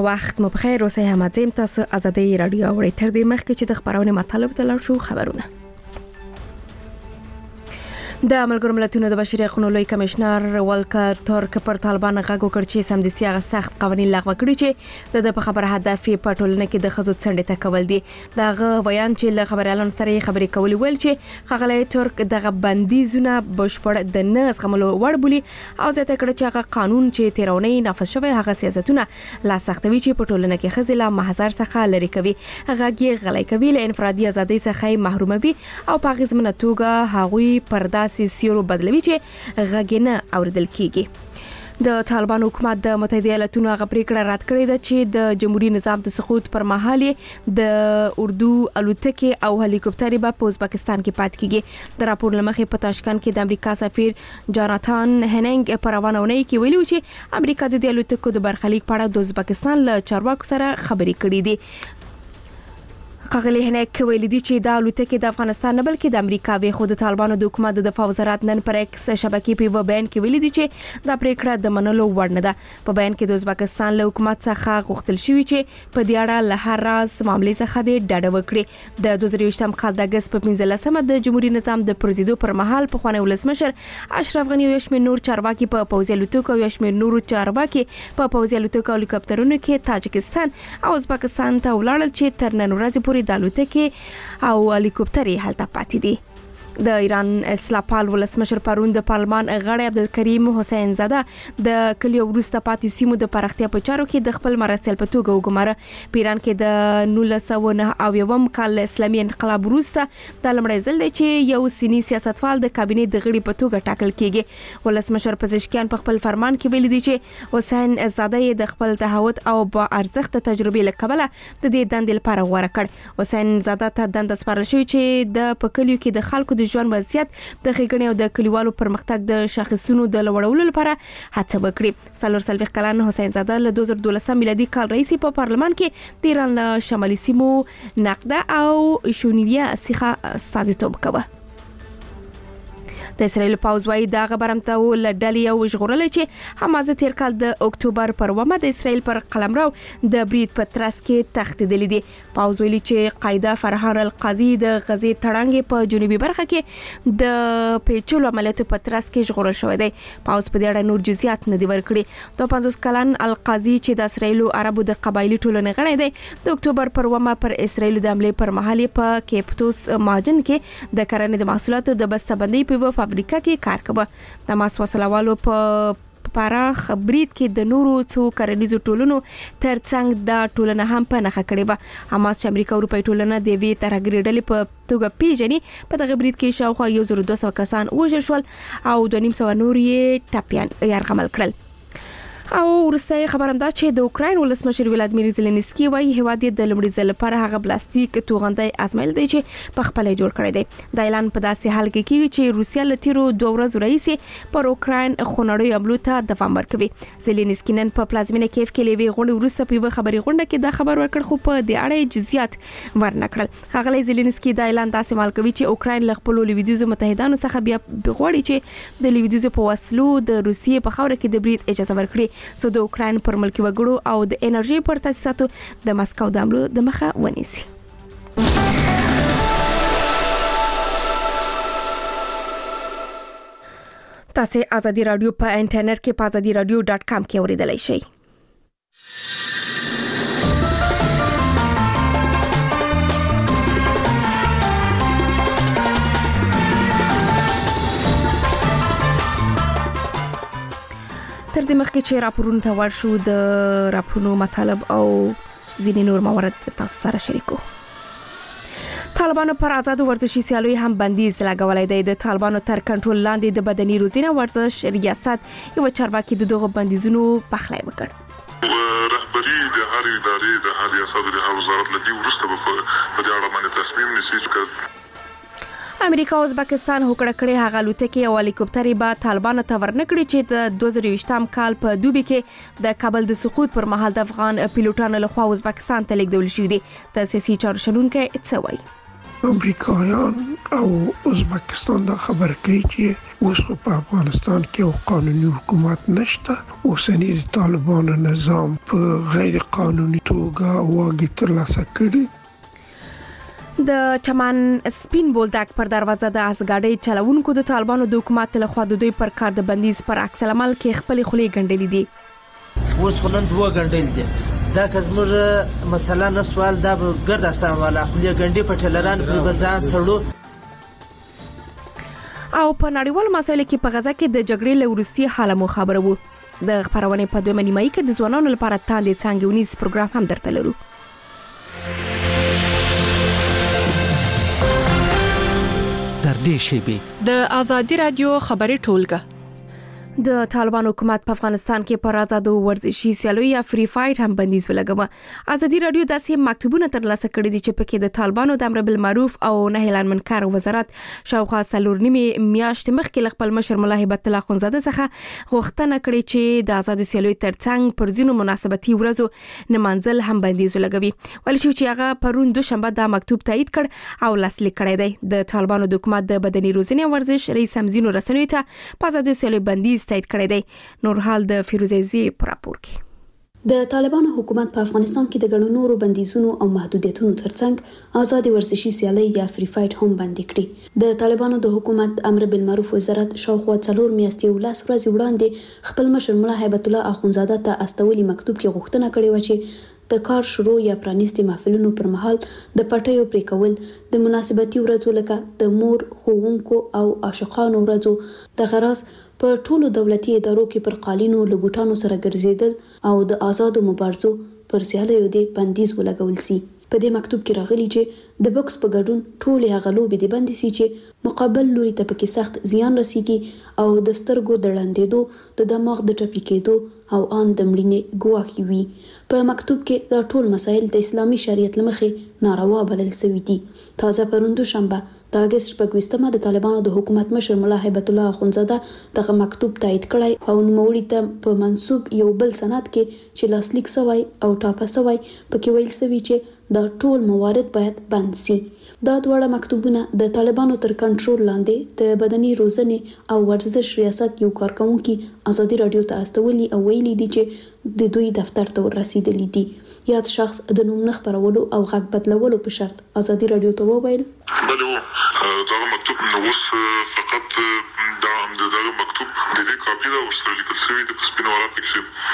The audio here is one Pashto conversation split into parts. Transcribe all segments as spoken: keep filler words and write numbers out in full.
وخت مو بخیر. اوسه هم زم تاسو ازادي رادیو اوري تر دې مخکې چې د خبرونه مطلب تلل شو خبرونه. د ملګرو ملتونو د بشري حقوقو لوی کمشنر ولکر تورک پر طالبان غږ وکړ چې سمدستي هغه سخت قوانين لغوه کړي چې د په خبره هدف په ټولنه کې د خزو څنډه ته کول دي. دغه بیان چې له خبريالانو سره خبرې کولې ویل چې خغلې تورک دغه بندیزونه بشپړ د نس غملو وړ بولی او زیاته کړ چې هغه قانون چې تیرونی نافذ شوی هغه سیاستونه لا سختوي چې په ټولنه کې خزله محضر څخه لري کوي، هغه کې غلې کوي، له انفرادي ازادۍ څخه محروموي او په غزمنه توګه هغوی پردا سیورو بدلوي چې غږنه اوریدل کیږي. د طالبان حکومت د متحده ایالاتونو هغه پریکړه رد کړې ده چې د جمهوریت نظام د سقوط پر مهال د اردو الوتکې او هلیکوپټر به په ازبکستان کې پات کیږي. د راپور لمخې په تاشکند کې د امریکا سفیر جاناتان هننګ پر روانونه کې ویلي چې امریکا د دې الوتکو د برخلیک په اړه د ازبکستان له چارواکو سره خبرې کړې دي. خغلی هنک ویل دي چې د الوتکې د افغانستان نه بلکې د امریکا وی خو د طالبانو د حکومت د دفاع وزارت نن پر ایکس شبکې په بیان کې ویل دي چې دا پریکړه د منلو وړ نه ده. په بیان کې د ازبکستان له حکومت څخه غوښتل شوی چې په دې اړه له هر راز معاملې څخه د ډاډه وکړي. د دوه زره یوولسم کال د اگست په پنځلسمه د جمهوریت نظام د پرزیدو پر مهال په خوانی ولسمشر اشرف غنی او یشمیر نور چارواکي په پوځي الوتکو او یشمیر نور چارواکي په پوځي الوتکو او هلیکوپټرونو کې تاجکستان او ازبکستان ته ولاړل چې تر نن ورځې پورې د الوتکې او هلیکوپټر هلته پاتې دي. د ایران اصلاح پال ولسمشر پرون د پارلمان غړی عبدالکریم حسین زاده د کلیو وروسته پاتې سیمو د پراختیا په چارو کې د خپل مرستیال په توګه وګماره. په ایران کې د نولس سوه نه اویایم کال اسلامي انقلاب وروسته د لمړی ځل دی چې یو سنی سیاستوال د کابینې د غړي په توګه ټاکل کیږي. ولسمشر پزشکیان په خپل فرمان کې ویلي دي چې حسین زاده د خپل تهاوت او با ارزښت تجربې لکبله د دې دندې لپاره غوړه کړ. حسین زاده ته دنده سپارل شوې چې د پکلیو کې د خلکو د ژوند وضعیت د خېګنې او د کلیوالو پرمختګ د شاخصونو د لوړولو لپاره هڅه وکړي. څلور څلوېښت کلن حسین زاده له دوه زره دولسم میلادي کال راهیسې په پارلمان کې د ایران له شمالي سیمو نقده او شونیه څخه استازیتوب کوي. د اسرائیل پوځ وايي دا غبرمته ولډلې او ژغورل چې حماس تیر کال د اکتوبر پر ومه د اسرائیل پر قلمرو د برید په ترڅ کې تښتیدلې دي. پوځ ویلي چې قاعده فرحان القاضي د غزې تړنګ په جنوبي برخه کې د پیچلو عملیاتو په ترڅ کې ژغورل شوی دی. پوځ په دې اړه نور جزئیات نه دی ورکړي. دوه پنځوس کلن القاضي چې د اسرائیل عربو د قبایلی ټولنې غړی دی د اکتوبر پر ومه پر اسرائیل د حمله پر مهال په کیپټوس ماجن کې د کرنې د محصولاتو د بسته‌بندۍ په فابریکه کې کار کوي. د ماس وسلوالو په پراخ برید کې د نورو څو کرنیزو ټولنو ترڅنګ د ټولنه هم په نخښه کړې و. حماس چې امریکا او اروپای ټولنه د وی ترګری ډلې په توګه پیژني په دغه برید کې شاوخوا یو زر دوه سوه کسان وژل شول او دوه نیم سوه نور یې ټپيان یرغمل کړل. او ورسته خبرم دا چې د اوکراین ولسمشر ولادیمیر زيلنسکي وايي هوادي د لمړي ځل لپاره هغه پلاستیک توغندۍ ازمایل دی چې په خپل جوړ کړی دی. د اعلان په داسې حال کې کیږي چې روسیا له تیرو دوه ورځې راهیسې پر اوکراین خونړیو حملو ته دوام ورکوي. زيلنسکي نن په پلازمینه کیف کې لوي غونډه ورسته په خبري غونډه کې دا خبر ورکړ خو په دې اړه جزئیات ورنکړل. هغه زيلنسکي د اعلان داسې مال کوي چې اوکراین له خپل لویدیزو متحدانو څخه بیا بغوړي چې د لویدیزو په وسلو د روسیې په خوره کې د برید اجازه ورکړي سو د اوکراین پر ملکی وګړو او د انرژي پر تاسیساتو د مسکو د حملو د مخه ونیسي. تاسو ازادي رادیو په انټرنیټ کې په ازادي رادیو ډاټ کام کې اوریدلای شئ. تر دې مخکې چې راپورونه ته ورشو د راپورونو مطالب او ځینې نور موارد تاسو سره شریکو. طالبانو پر آزاد ورزشي سیالیو هم بندیز لګولای دی. د طالبانو تر کنټرول لاندې د بدني روزنه ورزش ریاست یو چارواکي د دغه بندیزونو پخلی وکړ. رهبری د هر ادارې د هر ریاست د هر وزارت لدی ورسته په دې اړه باندې تصمیم نیسي چې امریکا او ازبکستان هوکړه کړې هغه الوتکې او هلیکوپټر به طالبانو ته ورنکړي چې د دوه زره یوولسم کال په دوبي کې د کابل د سقوط پر مهال د افغان پیلوټانو لخوا ازبکستان ته لیږدول شوې دي. د سیاسي چارو شنونکو څه وایي؟ امریکایان او ازبکستان دا خبر کوي چې اوس په افغانستان کې یو قانوني حکومت نشته. اوسنی طالبانو نظام په غیر قانوني توګه واګي ترلاسه کړي. د چمن سپین بولدک پر دروازه د اسګاډي چلوونکو د طالبانو د حکومت له خوا د دوی پر کار د بندیز پر عکس العمل کې خپل خولي ګنډلې دي. اوس خلند دوه ګنډل دي دا کزمر مثلا نه سوال دا ګرد اسان والا خولي ګنډي په ټلران پر بازار تړو. او په نړیوال مسایلو کې په غزا کې د جګړې له وروستي حاله مو خبرو وو. د خبرونه په دویمه نیمایي کې د ځوانانو لپاره تاندې څنګهونیز پروګرام هم درته لرو. در دې شیبې د آزادي رادیو خبري ټولګه. د طالبان حکومت په افغانستان کې پر آزادو ورزشي سیالیو یا فری فایټ هم بندیز ولګوه. آزادي رادیو داسې مکتوبونه ترلاسه کړي دي چې پکې د طالبانو د امر بالمعروف او نهي عن المنکر وزارت شاوخوا څلور نیمې میاشتې مخکې خپل مشر مولا هیبت الله اخونزاده څخه غوښتنه کړې چې د آزادو سیالیو ترڅنګ پر ځینو مناسبتي ورځو نمانځل هم بندیز ولګوي. ولې چې هغه پرون دوشنبه دا مکتوب تایید کړ او لاسلیک کړی دی. د طالبانو د حکومت د بدني روزنې او ورزش رئیس همزینو رسنیو ته په آزادو سیالیو بندیز تایید کړی دی. نور حال د فیروزه زی پر راپور کې. د طالبانو حکومت په افغانستان کې د ګڼو نورو بندیزونو او محدودیتونو ترڅنګ آزادي ورزشي سیالي یا فری فایټ هم بند کړي. د طالبانو د حکومت امر بالمعروف وزارت شاوخوا څلور میاشتې ولاس ورځې وړاندې خپل مشر مولا هیبت الله اخونزاده ته استولي مکتوب کې غوښتنه کړې و چې د کار شروع یا پرانیستي محفلونو پر مهال د پټیو پرې کول، د مناسبتي ورځو لکه د مور، ښوونکو او عاشقانو ورځو د غرض په ټولو دولتي ادارو کې پر قالینو له بوټانو سره ګرځیدل او د آزادو مبارزو پر سیالیو دې بندیز ولګول سي. په دې مکتوب کې راغلي چې د بکس په ګډون ټولې هغه لوبې دې بندي سي چې مقابل لوري ته پکې سخت زیان رسیږي او د سترګو د ړندېدو، د دماغ د ټپي کېدو او ان د مړینې ګواښ وي. په مکتوب کې دا ټول مسایل د اسلامي شریعت لمخې ناروا بلل شوي دي. تازه پرون دوشنبه د اګست شپږویشتمه د طالبانو د حکومت مشر مولا هیبت الله اخونزاده دغه مکتوب تایید کړی او نوموړي ته په منسوب یو بل سند کې چې لاسلیک شوی او ټاپه شوی پکې ویل شوی چې دا ټول موارد باید بند سي. دا دواړه مکتوبونه د طالبانو تر کنټرول لاندې د بدني روزنې او ورزش ریاست یو کارکونکي آزادي رادیو ته استولي او ویلي دي چې د دوی دفتر ته ورسېدلي دي. یاد شخص د نوم نه خپرولو او غږ بدلولو په شرط آزادي رادیو ته وویل بله دا مکتوب نو اوس فقط دا دا مکتوب د دې کاپی دا ورسره لیکل شوی د سپین ورقه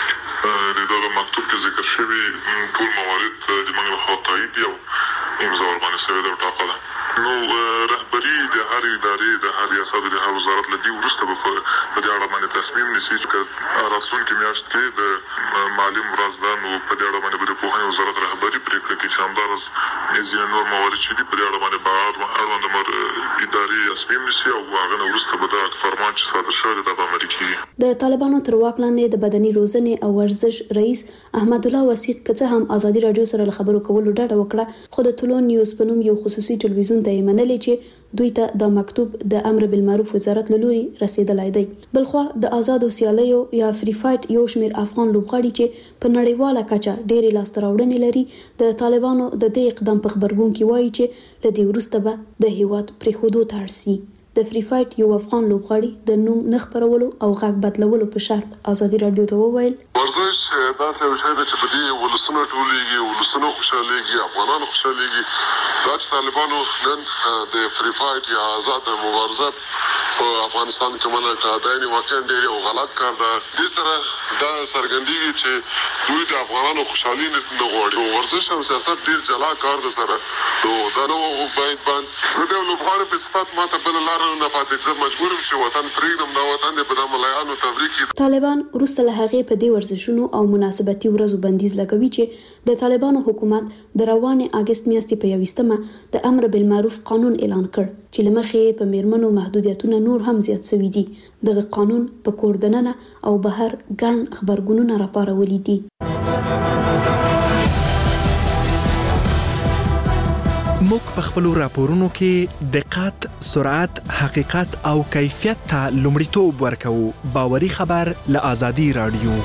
کې د دا مکتوب کې ذکر شوی ټول موارد د موږ خوا تایید دي او امضا ورباندې شوی دا ټاکه ده. نو رهبری د هر ادارې د هر ریاست د هر وزارت لدی ورسته په دې اړه باندې تصمیم نیسي چې راتلونکي میاشت کې د معلم ورځ ده نو په دې اړه باندې د پوهنې وزارت رهبری پریکړه کوي چې همدارس ځینې نور موارد چې دي په دې اړه باندې به اړوند مر ادارې تصمیم نیسي او هغه نه ورسته به دا فرمان چې صادر شوی دی په عملي کیږي. د طالبانو تر واک لاندې د بدني روزنې او ورزش رئیس احمد الله وثیق که هم آزادي رادیو سره خبرو کولو ډاډه وکړه، خو د ټولون نیوز په نوم یو خصوصي ټلویزیون ته یې منلې چې دوی ته دا مکتوب د امر بالمعروف وزارت له لوري رسیدلی دی. بلخوا د آزادو سیالیو یا فری فایټ یو شمیر افغان لوبغاړي چې په نړیواله کچه ډېرې لاسته راوړنې لري د طالبانو د دې اقدام په خبرګون کې وایي چې له دې وروسته به د هیواد پرېښودو ته اړ سي. د فری فایټ یو افغان لوبغاړي د نوم نه خپرولو او غږ بدلولو په شرط آزادي رادیو ته وویل ورزش داسې یو شی ده چې په دې ولسونه ټولېږي، ولسونه خوشحالېږي، افغانانو خوشحالېږي. دا چې طالبانو نن د فری فایټ یا آزاد مبارزه په افغانستان کې منع کړه دا یې واقعا ډېر یو غلط کار ده. دې سره دا څرګندېږي چې دوی د افغانانو خوشحالي نه غواړي. ورزش او سیاست ډېر جلا کار ده سره، نو دا نو باید باندې زه د لوبغاړي په صفت ماته بله لاره نه پاتې زه مجبور یم چې وطن پرېږدم. دا وطن دې په دا ملایانو تبریک کړي. طالبان وروسته له هغې په دې ورزشونو او مناسبتي ورځو بندیز لګوي چې د طالبانو حکومت د روانې اګست میاشتې په یوویشتمه د امر بالمعروف قانون اعلان کړ چې له مخې په میرمنو محدودیتونه نور هم زیات شوي دي. دغه قانون په کور دننه او بهر ګڼ خبرګونونه راپارولي دي. موږ په خپلو راپورونو کې دقت، سرعت، حقیقت او کیفیت ته لومړیتوب ورکوو. باوري خبر له آزادي رادیو.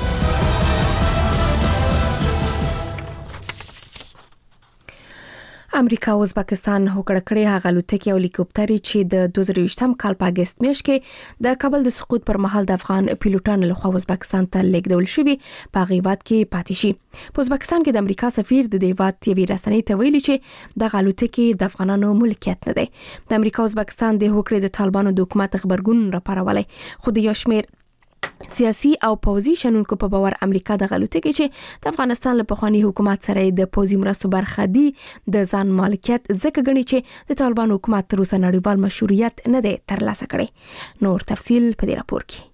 امریکا او ازبکستان هوکړه کړې هغه الوتکې او هلیکوپټرې چې د دوه زره یوولسم کال په اگست میاشت کې د کابل د سقوط پر مهال د افغان پیلوټانو لخوا ازبکستان ته لیږدول شوي په غیبت کې پاتې شي. په ازبکستان کې د امریکا سفیر د دیوات یوې رسنۍ ته ویلي چې د الوتکې د افغانانو ملکیت نه دی. د امریکا ازبکستان د هوکړې د طالبانو د حکومت خبرګون راپارولی، خو د یو شمېر سیاسي او پوځي شنونکو په باور امریکا د الوتکې چې د افغانستان له پخواني حکومت سره د پوځي مرستو برخه دي د ځان مالکیت ځکه ګڼي چې د طالبانو حکومت تر اوسه نړیوال مشروعیت نه دی ترلاسه کړی. نور تفصیل په دې راپور کې.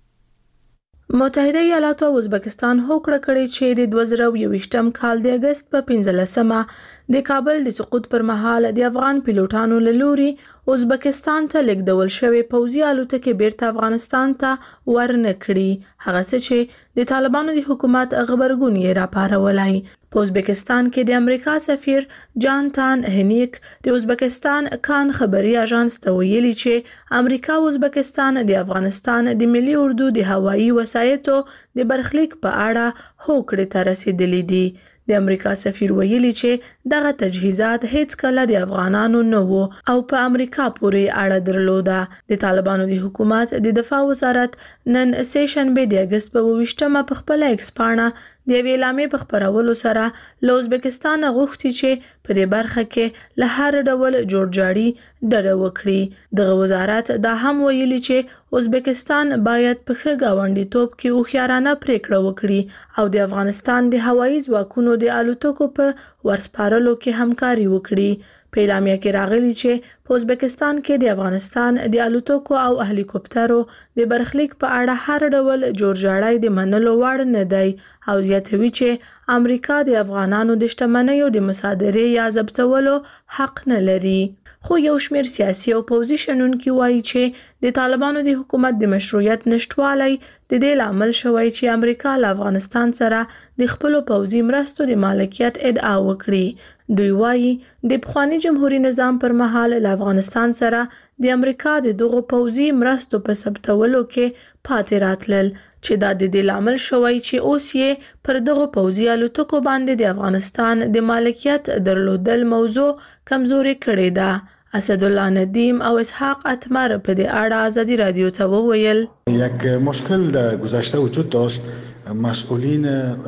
متحده ایالات او ازبکستان هوکړه کړې چې د دوه زره یوولسم کال د اگست په پنځلسمه د کابل د سقوط پر مهال د افغان پیلوټانو له لوري ازبکستان ته لیږدول شوی پوځي الوتکې بیرته افغانستان ته ورنه کړي، هغه څه چې د طالبانو د حکومت خبرګون یې راپارولای. په ازبکستان کې د امریکا سفیر جان تان هنیک د ازبکستان کان خبري اژانس ته ویلي چې امریکا او ازبکستان د افغانستان د ملي اردو د هوایي وسایطو د برخلیک په اړه هوکړې ته رسیدلي دي. د امریکا سفیر ویلي چې دغه تجهیزات هیڅ کله د افغانانو نه وو او په امریکا پورې اړه درلوده. د طالبانو د حکومت د دفاع وزارت نن سه شنبه د اگست په اووه په خپل ایکس پاڼه د یوې اعلامیې په خپرولو سره له ازبکستان غوښتي چې په دې برخه کې له هر ډول جوړجاړي ډډه وکړي. دغه وزارت دا هم ویلي چې ازبکستان باید په ښه ګاونډیتوب کې هوښیارانه پریکړه وکړي او د افغانستان د هوایي ځواکونو د الوتکو په ورسپارلو کې همکاري وکړي. په اعلامیه کې راغلي چې په ازبکستان کې د افغانستان د الوتکو او هلیکوپټرو د برخلیک په اړه هر ډول جوړجاړی د منلو وړ نه دی او زیاتوي چې امریکا د افغانانو د شتمنیو د مصادرې یا ضبطولو حق نه لري. خو یو شمېر سیاسي او پوځي شنونکي وایي چې د طالبانو د حکومت د مشروعیت نشټوالی د دې لامل شوی چې امریکا له افغانستان سره د خپلو پوځي مرستو د مالکیت ادعا وکړي. دوی وایي د پخواني جمهوریت نظام پر مهال له افغانستان سره د امریکا د دغو پوځي مرستو په ثبتولو کې پاتې راتلل چې دا د دې لامل شوی چې اوس یې پر دغو پوځي الوتکو باندې د افغانستان د مالکیت درلودل موضوع کمزوري کړې ده. اسدالله ندیم او اسحاق اتمر په دې اړه آزادی رادیو ته وویل یک مشکل در گذشته وجود داشت. مسئولین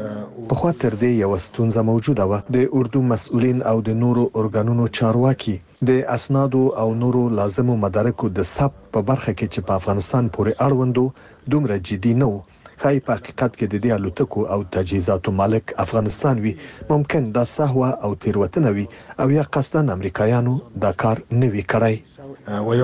په خوا تر دې یو ستونزه موجوده و. د اردو مسئولین او د نورو ارګانونو چارواکي د اسنادو او نورو لازمو مدارکو د ثبت په برخه کې چې په افغانستان پورې اړوندو دومره جدي نه وو. خای په حقیقت کې د دې الوتکو او تجهیزاتو مالک افغانستان وي. ممکن دا سهوا او تیروتنه وي او یا قصداً امریکایانو دا کار نه وی کړی و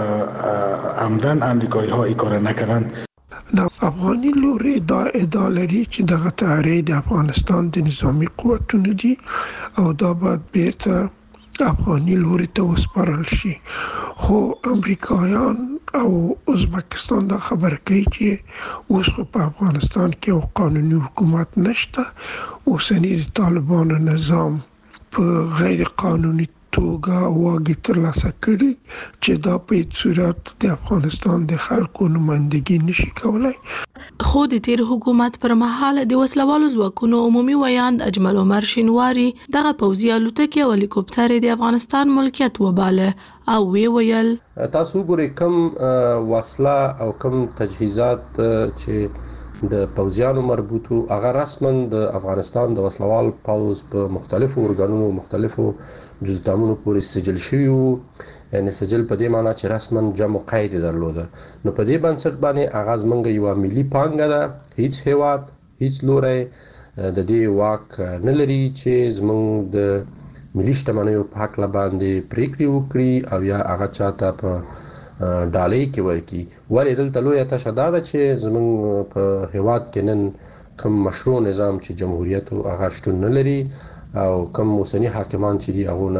یا عمدن امریکایی ها این کار نکردن. د افغاني لوري دا ادعا لري چې دغه تحریک د افغانستان د نظامی قوتونو دي او دا باید بیرته افغاني لوري ته وسپارل شي. خو امریکایان او ازبکستان دا خبر کوي چې اوس په افغانستان کې یو قانوني حکومت نشته. اوسنی د طالبانو نظام په غیر قانوني توګه واګي ترلاسه کړي چې دا په هیڅ صورت د افغانستان د خلکو نمائندګي نشي کولای. خو د تیر حکومت پر مهال د وسلوالو ځواکونو عمومي ویاند اجمل عمر شینواری دغه پوځي الوتکې او هلیکوپټرې د افغانستان ملکیت وباله او وی ویل تاسو ګورئ کم وسله او کم تجهیزات چې د پوځیانو مربوطو هغه رسما د افغانستان د وسلوال پوځ په مختلفو ارګانونو مختلفو جزدامونو پورې سجل شوي وو. یعنی سجل په دې معنی چې رسما جمع قید درلوده. نو په دې بنسټ باندې هغه زموږ یوه ملي پانګه ده. هیڅ هیواد هیڅ لوری د دې واک نه لري چې زموږ د ملي شتمنیو په هکله باندې پریکړې وکړي او یا هغه چاته په ډالۍ کې ورکی. ولې دلته لویه تشه دا ده چې زموږ په هیواد کې نن کوم مشروع نظام چې جمهوریت هغه شتون نه لري او کوم اوسني حاکمان چې دي هغو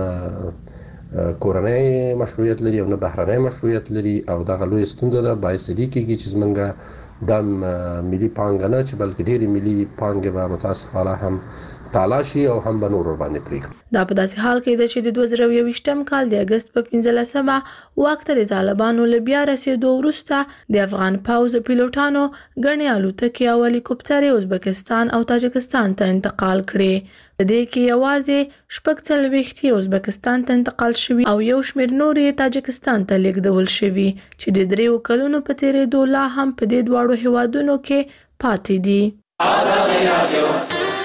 نه کورنۍ مشروعیت لري او نه بهرنۍ مشروعیت لري او دغه لویه ستونزه ده. باعث دې کېږي چې زموږ دا ملي پانګه نه چې بلکې ډېرې ملي پانګې به متاسفانه هم تالاشي او هم به نور باندې پریږدي. دا په داسې حال کې ده چې د دوه زره یوویشتم کال د اگست په پنځلسمه واک ته د طالبانو له بیا رسېدو وروسته د افغان پوځ پیلوټانو ګڼې الوتکې او هلیکوپټرې ازبکستان او تاجکستان ته انتقال کړې. په دې کې یوازې شپږ څلوېښت یې ازبکستان ته انتقال شوي او یو شمېر نور یې تاجکستان ته لیږدول شوي چې د دریو کلونو په تېرېدو لا هم په دې دواړو هیوادونو کې پاتې دي. آزادي رادیو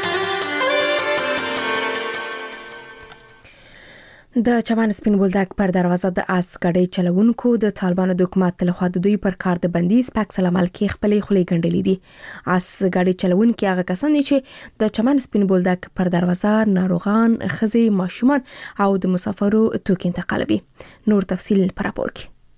د چمن سپین بولدک پر دروازه د اس ګاډي چلوونکو د طالبانو د حکومت له خوا د دوی پر کار د بندیز په عکس العمل کې خپلې خولې ګنډلې دي. اس ګاډي چلوونکي هغه کسان چې د چمن سپین بولدک پر دروازه ناروغان، ښځې، ماشومان او د مسافرو توکي انتقالوي. نور تفصیل پر راپور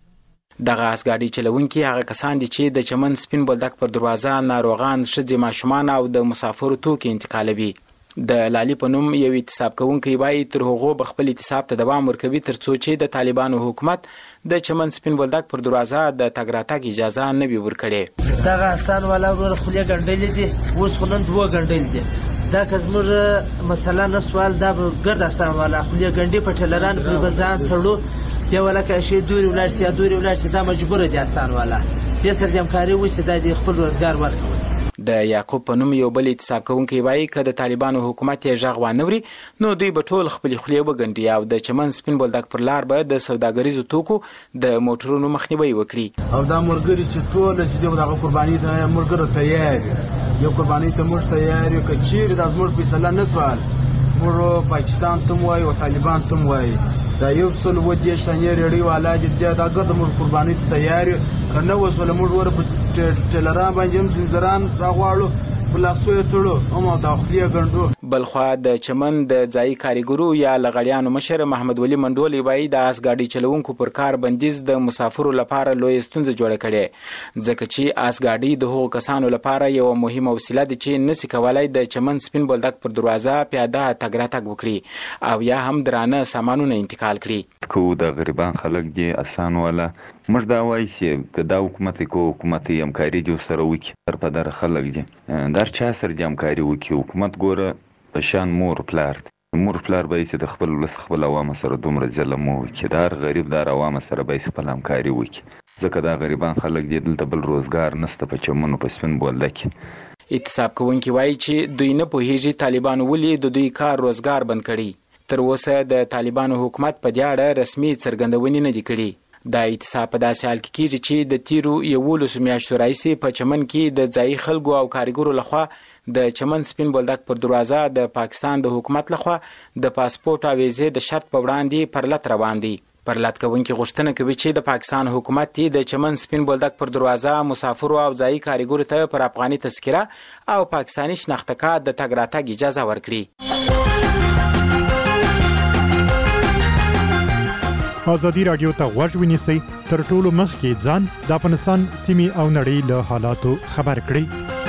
کې. دغه اس ګاډي چلوونکي هغه کسان دي چې د چمن سپین بولدک پر دروازه ناروغان، ښځې، ماشومان او د مسافرو توکي انتقالوي. د لالي په نوم یو اعتصاب کوونکی وایي تر هغه به خپل اعتصاب ته دوام ورکوي تر څو چې د طالبانو حکومت د چمن سپین بولدک پر دروازه د تګ راتګ اجازه نه وي ورکړې. دغه آسان والا ور خولې ګنډلې دي اوس خو نن دوه ګنډلې دي. دا که زموږ مثلا نه سوال دا به ګرد آسان والا خولې ګنډې په ټلران پر بزان تړو یا ولکه شي دوري ولاړ سي دوري ولاړ سي دا مجبور دي آسان والا دې سره د همکاري وسه د خپل روزګار ورکوي. د یعقوب په نوم یو بل اعتصاب کوونکی وایي که د طالبانو حکومت یې غږ وانوري نو دوی به ټول خپل خولې وګنډي او د چمن سپین بولدک پر لار به د سوداګریزو توکو د موټرونو مخنیوي وکړي. او دا مرګري چې ټول چې دغه قرباني د مرګرو تیار یو قرباني ته موږ تیار یو کچیر د ازمر فیصله نسوال موږ پاکستان ته وای او طالبان ته وای دا یو څل ودی شانې ریډي والا دې دا ګرد موږ قرباني ته تیار کنه وسول موږ ور په ټلران باندې زنجران راغواړو بلاسوی تړو او داخلي غندو. بلخوا د چمن د ځای کاریګرو یا لغړیانو مشر محمد ولی منډولي وایي د اس ګاډي چلوونکو پر کار بندیز د مسافرو لپاره لوی ستونزه جوړه کړي ځکه چې اس ګاډي د هغو کسانو لپاره یو مهمه وسیله ده چې نسی کولای د چمن سپین بولدک پر دروازه پیاده تګ راتګ وکړي او یا هم درانه سامانونه انتقال کړي. کو د غریبان خلک دي آسان ولا موږ دا وایي چې دا حکومت کو حکومت یې همکاري دي سره وکړي تر په در خلک دي در چا سره دي همکاري وکړي. حکومت ګوره په شان مور پلار مور پلار به چې د خپل ولس خپل عوام سره دومره ظلم وکړي دا غریب دار عوام سره به خپل همکاري وکړي ځکه دا غریبان خلک دي دلته بل روزګار نشته په چمنو په سپین بولدک. اعتصاب کوونکی وایي چې دوی نه پوهیږي طالبانو ولې د دوی کار روزګار بند کړي. تر اوسه د طالبانو حکومت په دې اړه رسمي څرګندونې نه دي کړي. دا اعتصاب په داسې حال کې کېږي چې د تیرو یولسو میاشتو راهیسې په چمن کې د ځایي خلکو او کارګرو لخوا د چمن سپین بولدک پر دروازه د پاکستان د حکومت لخوا د پاسپورت او ویزې د شرط په وړاندې پرلت روان دي. پرلت کوونکي غوښتنه کوي چې د پاکستان حکومت د چمن سپین بولدک پر دروازه مسافرو او ځایي کارګرو ته پر افغاني تذکره او پاکستاني شناخته کارت د تګ راتګ اجازه ورکړي. ازادي رادیو ته غوږ ونیسئ تر ټولو مخکې ځان د افغانستان سیمې او نړۍ له حالاتو خبر کړئ.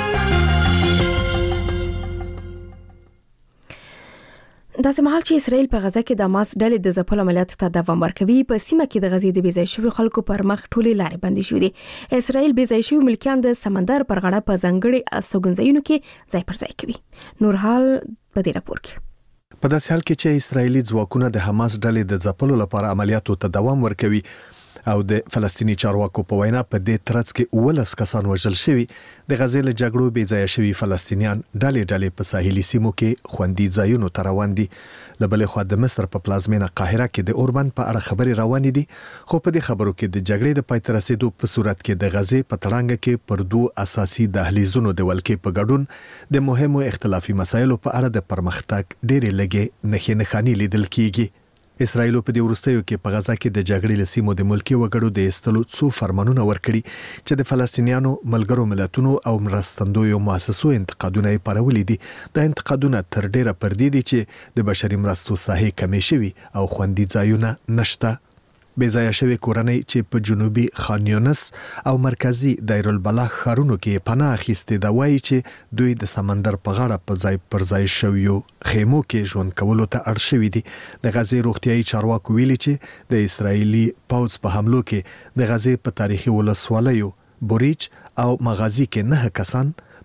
داسې مهال چې اسرائیل په غزه کې د حماس ډلې د ځپلو عملیاتو ته دوام ورکوي په سیمه کې د غزې د بې ځای شویو خلکو پر مخ ټولې لارې بندې شوې دي. اسرائیل بې ځای شوي ملکیان د سمندر پر غاړه په ځانګړي استوګنځایونو کې ځای پر ځای کوي. نور حال په دې راپور کې. په داسې حال کې چې اسرایلی ځواکونه د حماس ډلې د ځپلو لپاره عملیاتو ته دوام ورکوي او د فلسطینی چارواکو په وینا په دې ترڅ کې ولس کسان وژل شوي د غزې له جګړو بې ځای شوي فلسطینیان ډلې ډلې په ساحلي سیمو کې خوندي ځایونو ته روان دي. له بلې خوا د مصر په پلازمینه قاهره کې د اوربند په اړه خبرې روانې دي خو په دې خبرو کې د جګړې د پای ته رسیدو په صورت کې د غزې په تړانګه کې پر دوه اساسي دهلیزونو د ولکې په ګډون د مهمو اختلافي مسایلو په اړه د پرمختګ ډېرې لږې نښې نښانې لیدل کیږي. اسرائیل په دې وروستیو کې په غزا کې د جګړې له سیمو د ملکي وګړو د ایستلو څو فرمانونه ورکړي چې د فلسطینیانو ملګرو ملتونو او مرستندویو مؤسسو انتقادونه یې پارولي دي. دا انتقادونه تر ډیره پر دې دي چې د بشري مرستو ساحې کمې شوي او خوندي ځایونه نشته. بې ځایه شوې کورنۍ چې په جنوبي خان یونس او مرکزی دایر البلح ښارونو کې پناه اخیستې ده وایي چې دوی د سمندر په غاړه په ځای پر ځای شویو خیمو کې ژوند کولو ته اړ شوي دي. د غزې روغتیايي چارواکو ویلي چې د اسرایلی پوځ په حملو کې د غزې په تاریخي ولسوالیو بوریج او مغازي کې نه کسان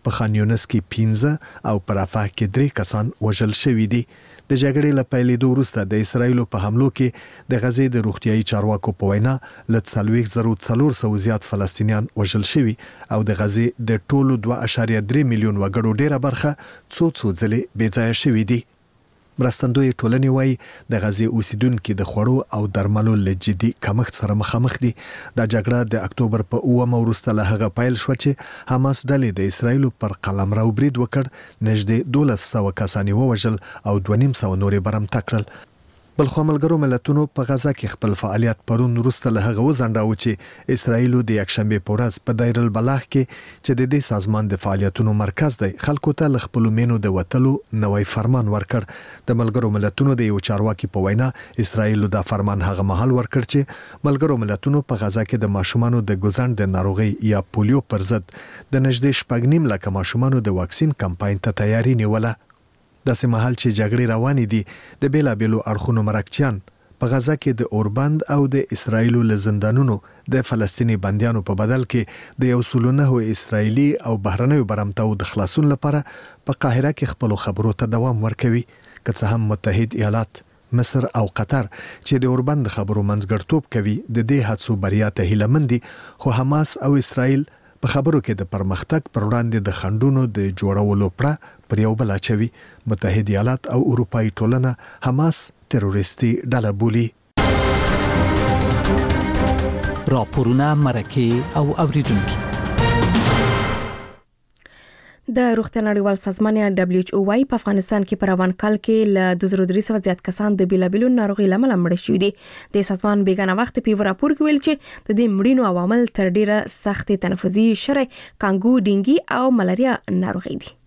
په خان یونس کې پنځه او په رفح کې درې کسان وژل شوي دي. د جګړې له پیلېدو وروسته د اسرایلو په حملو کې د غزې د روغتیايي چارواکو په وینا له څلوېښت زره څلور سوه زیات فلسطینیان وژل شوي او د غزې د ټولو دوه اعشاریه درې میلیون وګړو ډیره برخه څو څو ځلې بې ځایه شوي دي. مرستندوی ټولنې وایي د غزې اوسیدونکو د خوړو او درملو له جدي کمښت سره مخامخ دي. دا جګړه د اکتوبر په اوومه وروسته له هغه پیل شو چې حماس ډلې د اسرایلو پر قلمرو برید وکړ، نږدې دولس سوه کسان ووژل او دوه نیم سوه نورې برمته کړل. بلخو ملګرو ملتونو په غزا کې خپل فعالیت پرون وروسته له هغه وزنډاو چې اسرایلو د یکشنبه په ورځ په دایر البلاغ کې چې د دې سازمان د فعالیتونو مرکز دی خلکو ته ل خپل مینو د وټلو نوې فرمان ورکړ. د ملګرو ملتونو د یو چارواکي په وینا اسرایلو دا فرمان هغه مهال ورکړ چې ملګرو ملتونو په غزا کې د ماشومانو د ګوزند د ناروغي یا پولیو پر ضد د نږدې شپږ نیم لک ماشومانو د واکسین کمپاین ته تیاری نیوله. داسې مهال چې جګړې روانې دي د بیلابیلو اړخونو مرکچیان په غزا کې د اوربند او د اسرایلو له زندانونو د فلسطینی بندیانو په بدل کې د یو سل نه اسرایلی او بهرنیو برمتاو د خلاصون لپاره په قاهره کې خپل خبرو ته دوام ورکوي. که څه هم متحد ایالات، مصر او قطر چې د اوربند خبرو منځګړتوب کوي د دې هڅو بریا ته هیله مند دي، خو حماس او اسرایل په خبرو کې د پرمختګ پر وړاندې د خنډونو د جوړولو پړه پر یو بل اچوي. متحد ایالات او اروپאי ټولنه حماس تروریستي ډله بولي. راپورونه مرکه او اوریدونکو د روغتیا نړیوال سازمان یا دبليو ایچ او وايي په افغانستان کې په روان کال کې له دوه زره درې سوه زیات کسان د بیلابیلو ناروغي لامل مړ شوي دي. د سازمان بیګانه وخت په راپور کې ویل چې د دې مړینو عوامل تر ډیره سخت تنفسي شری، کانګو، ډینګي او ملاریا ناروغي دي.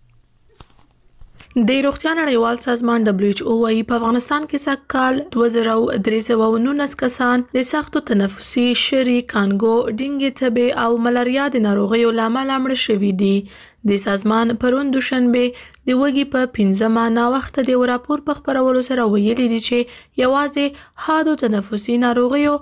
د روغتیا نړیوال سازمان دبليو ایچ او وايي په افغانستان کې سږ کال دوه زره درې سوه نولس کسان د سختو تنفسي شری، کانګو، ډینګي، تبه او ملاریا د ناروغیو لامل مړ شوي دي. د سازمان پرون دوشنبه د وګي په پنځمه ناوخته د راپور په خبرولو سره ویلي دي چې یوازې حادو تنفسي ناروغیو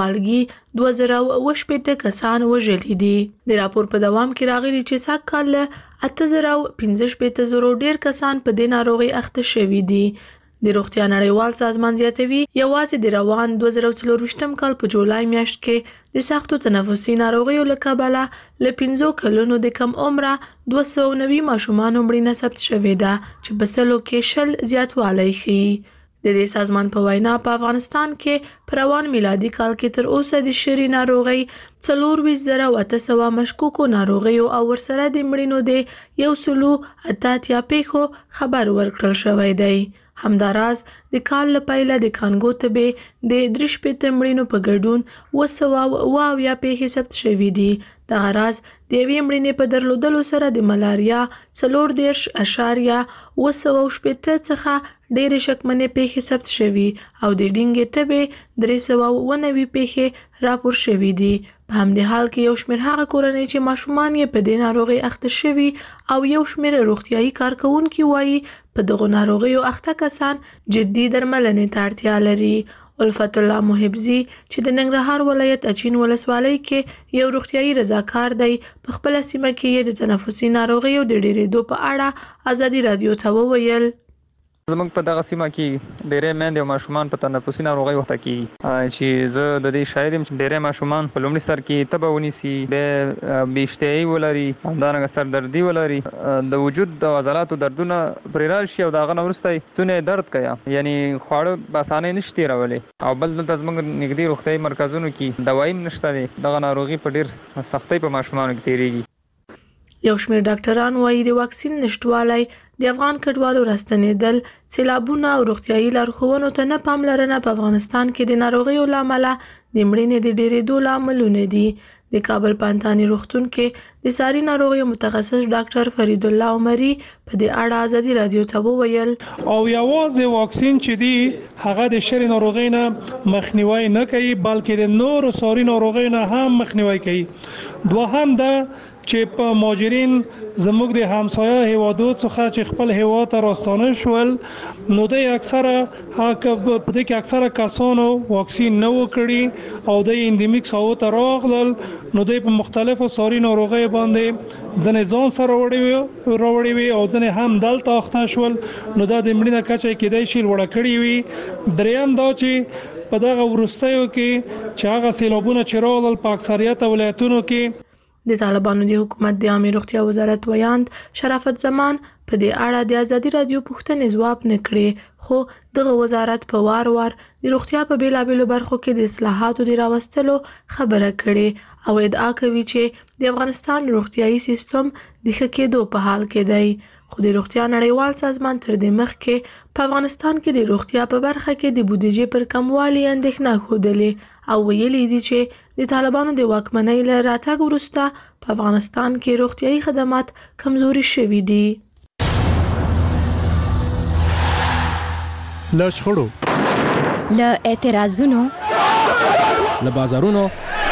والګي دوه زره اوه شپېته کسان وژلي دي. د راپور په دوام کې راغلي چې سږ کال اته زره پنځه شپېته زره ډیر کسان په دې ناروغي اخته شوي دي. د روغتیا نړیوال سازمان زیاتوي یوازې د روان دوه زره څلورویشتم کال په جولای میاشت کې د سختو تنفسي ناروغیو له کبله له پنځو کلونو د کم عمره دوه سوه نوي ماشومانو مړینه ثبت شوې ده چې په سلو کې شل زیاتوالی ښیي. د دې سازمان په وینا په افغانستان کې په روان میلادي کال کې تر اوسه د شری ناروغي څلورویشت زره اته سوه مشکوکو ناروغیو او ورسره د مړینو د یو سلو اته اتیا پیښو خبر ورکړل شوی دی. همداراز د کال له پیله د کانګو تبه د درې شپېته مړینو په ګډون اوه سوه اوه اویا پیښې ثبت شوي دي. دغه راز د یوې مړینې په درلودلو سره د ملاریا څلور دېرش اعشاریه اوه سوه شپېته څخه ډېرې شکمنې پیښې ثبت شوي او د ډینګي تبې درې سوه اوه نوي پیښې راپور شوي دي. په همدې حال کې یو شمېر هغه کورنۍ چې ماشومان یې په دې ناروغۍ اخته شوي او یو شمېر روغتیايي کارکوونکي وایي په دغو ناروغیو اخته کسان جدي درملنې ته اړتیا لري. الفت الله محبزي چې د ننګرهار ولایت اچین ولسوالۍ کې یو روغتیايي رضاکار دی، په خپل سیمه کې یې د تنفسي ناروغیو د ډېرېدو په اړه ازادي رادیو ته وویل. زموږ په دغه سیمه کې ډېرې میندې او ماشومان په تنفسي ناروغۍ وخته کېږي چې زه د دې شاهد یم چې ډېرې ماشومان په لومړي سر کې تبه ونیسي، بیا بې اشتهایي ولري، همدارنګه سردردي ولري، د وجود د عضلاتو دردونه پرې راشي او د هغه نه وروسته یې ستونی درد کوي، یعنی خواړه په اسانۍ نشي تېرولی. او بل دلته زموږ نږدې روغتیايي مرکزونو کې دوایي هم نشته دی. دغه ناروغي په ډېر سختۍ په ماشومانو کې تېرېږي. یو شمېر ډاکټران وایي د واکسین نشتوالی، د افغان کډوالو راستنېدل، سیلابونه او روغتیايي لارښوونو ته نه پاملرنه په افغانستان کې د ناروغیو له امله د مړینې د ډېرېدو لاملونه دي. د کابل پانتانی روغتون کې د ساري ناروغیو متخصص ډاکټر فرید الله عمري په دې اړه ازادي رادیو ته وویل. او یوازې واکسین چې دی هغه د شری ناروغۍ نه مخنیوي نه کوي، بلکې د نورو ساري ناروغیو نه هم مخنیوي کوي. دوهم دا چې په مهاجرین زموږ د همسایه هیوادو څخه چې خپل هیواد ته راستانه شول نو د اکثره هغه په دې کې اکثره کسانو واکسین نه وکړي او د اندیمیک ساو ته راغلل نو د په مختلفو ساري ناروغي باندې ځنې ځان سره وړي وروړي وي او ځنې هم دلته اخته شول نو دا د مړینې کچه کېدای شي لوړه کړي وي. دریم دا چې په دغه ورستیو کې چې هغه سیلابونه چې راغلل په اکثریت ولایتونو کې د طالبانو د حکومت د عامه روغتیا وزارت ویاند شرافت زمان په دې اړه د ازادي رادیو پوښتنې ځواب نه کړي خو دغه وزارت په وار وار د روغتیا په بیلابېلو برخو کې د اصلاحاتو د راوستلو خبره کړي او ادعا کوي چې د افغانستان روغتیايي سیستم د ښه کېدو په حال کې دی. خو د روغتیا نړیوال سازمان تر دې مخکې په افغانستان کې د روغتیا په برخه کې د بودیجې پر کموالي اندېښنه ښودلې او ویلي دي چې د طالبانو د واکمنۍ له راتګ وروسته په افغانستان کې روغتیايي خدمات کمزوري شوي دي. له شخړو، له اعتراضونو، له بازارونو،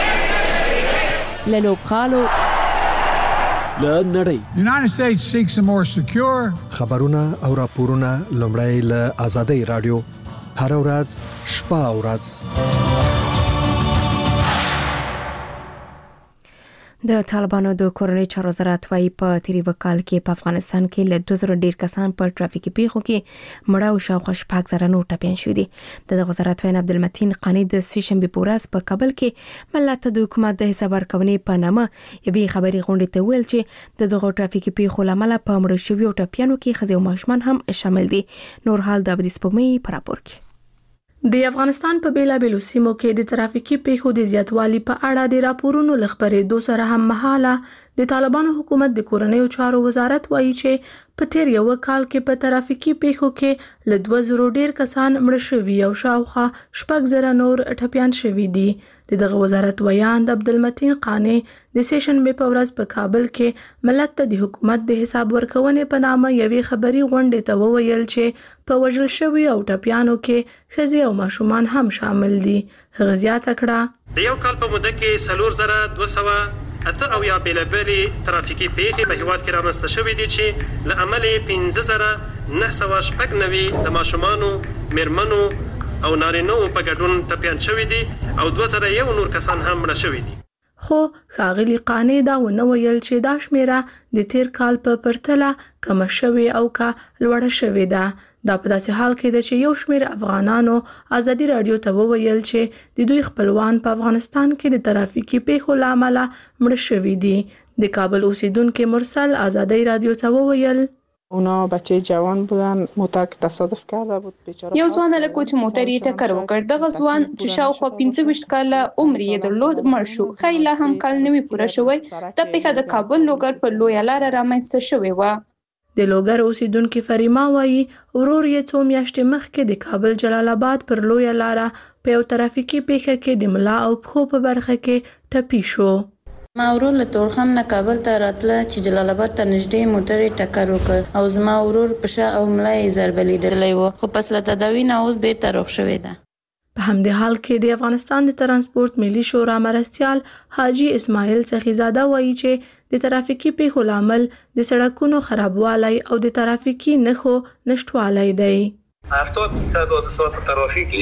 له لوبغالو، له نړۍ. United States seeks a more secure. خبرونه او راپورونه لومړی له آزادۍ رادیو هر ورځ شپه او ورځ. د طالبانو د کورنۍ چارو وزارت وايي په تیری وکال کې په افغانستان کې له دوه زره ډیر کسان په ټرافیکي پیښو کې مړه او شاوخوا شپږ زره نور ټپیان شوي دي. د وزارت وین عبدالمتین قانی د سې شنبې په ورځ په کابل کې ملت د حکومت د حساب ورکونې په نامه یوې خبري غونډې ته ویل چې د دغه ټرافیکي پیښو لامل په مړه شویو ټپیانو کې ښځې او ماشومان هم شامل دي. نور حال د ابدي سپوږمۍ پر راپور کې. د افغانستان په بیلابېلو سیمو کې د ترافیکي پیښو د زیاتوالي په اړه د راپورونو لخبرېدو سره هم مهاله د طالبانو حکومت د کورنۍ چارو وزارت وایي چې په تیر یو کال کې په ترافیکي پیښو کې له دوه زره ډیر کسان مړه شوي او شاوخوا شپږ زره نور ټپیان شوي دي. د دغه وزارت ویاند عبدالمتین قانی د سې شنبې په ورځ په کابل کې ملت ته د حکومت د حساب ورکونې په نامه یوې خبري غونډې ته وویل چې په وژل شوي او ټپیانو کې ښځې او ماشومان هم شامل دي. هغه زیاته کړه د یو کال په موده کې څلور زره دوه سوه اته او یا بیلابېلې ترافیکي پیښې په هیواد کې رامنځته شوې دي چې له امله یې پنځه زره نه سوه شپږ نوي د ماشومانو، میرمنو او نارینه‌و په ګډون ټپیان شوي دي او دوه زره یو نور کسان هم مړه شوي دي. خو ښاغلي قانع دا ونه ویل چې دا شمیره د تیر کال په پرتله کمه شوې او کا لوړه شوې ده. دا په داسې حال کې ده چې یو شمېر افغانانو ازادي رادیو ته وویل چې د دوی خپلوان په افغانستان کې د ترافیکي پیښو له امله مړه شوي دي. د کابل اوسیدونکو مرسل ازادي رادیو ته وویل اونا بچه جوان بودن، موتر که تصادف کرده بود بیچاره. یو ځوان هلک چې موټر یې ټکر وکړ. دغه ځوان چې شاوخوا پنځه ویشت کاله عمر یې درلود مړ شو. ښایي لا هم کال نه وي پوره شوی. دا پیښه د کابل لوګر په لویه لاره رامنځته شوې وه. د لوګر اوسیدونکي فریما وایي ورور یې څو میاشتې مخکې د کابل جلال آباد پر لویه لاره په یو ترافیکي پیښه کې د ملا او پښو په برخه کې ټپي شو. ما ورور له تورخم نه کابل ته راتله چې جلال آباد ته نږدې موټر یې ټکر وکړ او زما ورور په شا او ملا یې ضربه لیدلی و خو پس له تداوي نه اوس بېرته روغ شوې ده. په همدې حال کې د افغانستان د ترانسپورت ملي شورا مرستیال حاجي اسماعیل سخیزاده وایي چې د ترافیکي پیښو لامل د سړکونو خرابوالی او د ترافیکي نښو نشټوالی دی. هفتاد درصد حادثات ترافیکی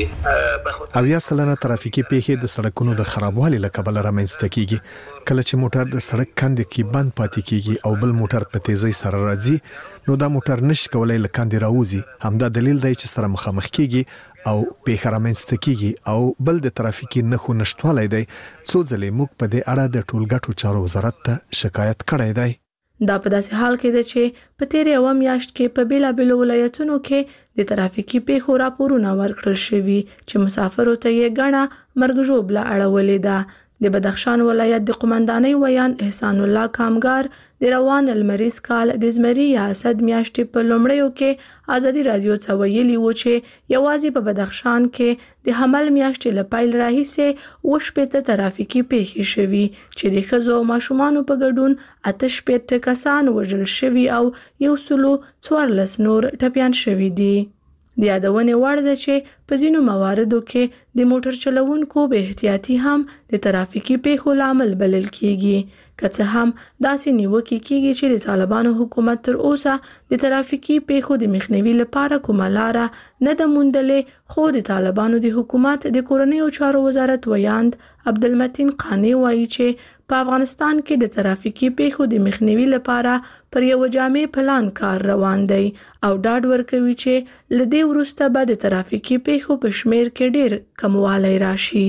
اویا سلنه ترافیکي پیښې د سړکونو د خرابوالي له کبله رامنځته کیږي. کله چې موټر د سړک کندې کې بند پاتې کیږي او بل موټر په تیزی سره راځي نو دا موټر نشي کولای له کندې راوځي. همدا دلیل دی چې سره مخامخ کیږي او پیښه رامنځته کیږي او بل د ترافیکي نښو نشټوالی دی. څو ځلې موږ په دې اړه د ټولګټو چارو وزارت ته شکایت کړی دی. دا په داسې حال کې ده چې په تیر یو میاشت کې په بیلابېلو ولایتونو کې د ترافیکي پیښو راپورونه ورکړل شوي چې مسافرو ته یې ګڼه مرګ ژوبله اړولې ده. د بدخشان ولایت د قومندانۍ ویاند احسان الله کامګار د روان لمریز کال د زمري یا اسد میاشتې په لومړیو کې ازادي رادیو ته ویلي و چې یوازې په بدخشان کې د حمل میاشتې له پیل راهیسې اووه شپېته ترافیکي پیښې شوي چې د ښځو او ماشومانو په ګډون اته شپېته کسان وژل شوي او یو سلو څوارلس نور ټپیان شوي دي. د یادونې وړ ده چې په ځینو مواردو کې د موټر چلوونکو بې احتیاطي هم د ترافیکي پیښو لامل بلل کیږي. که څه هم داسې نیوکې کیږي چې د طالبانو حکومت تر اوسه د ترافیکي پیښو د مخنیوي لپاره کومه لار نه ده موندلې، خو د طالبانو د حکومت د کورنیو چارو وزارت ویاند عبدالمتین قانی وایي چې په افغانستان کې د ترافیکي پیښو د مخنیوي لپاره پر یو جامع پلان کار روان دی او ډاډ ورکوي چې لدې وروسته به د ترافیکي پیښو په شمیر کې ډیر کموالی راشي.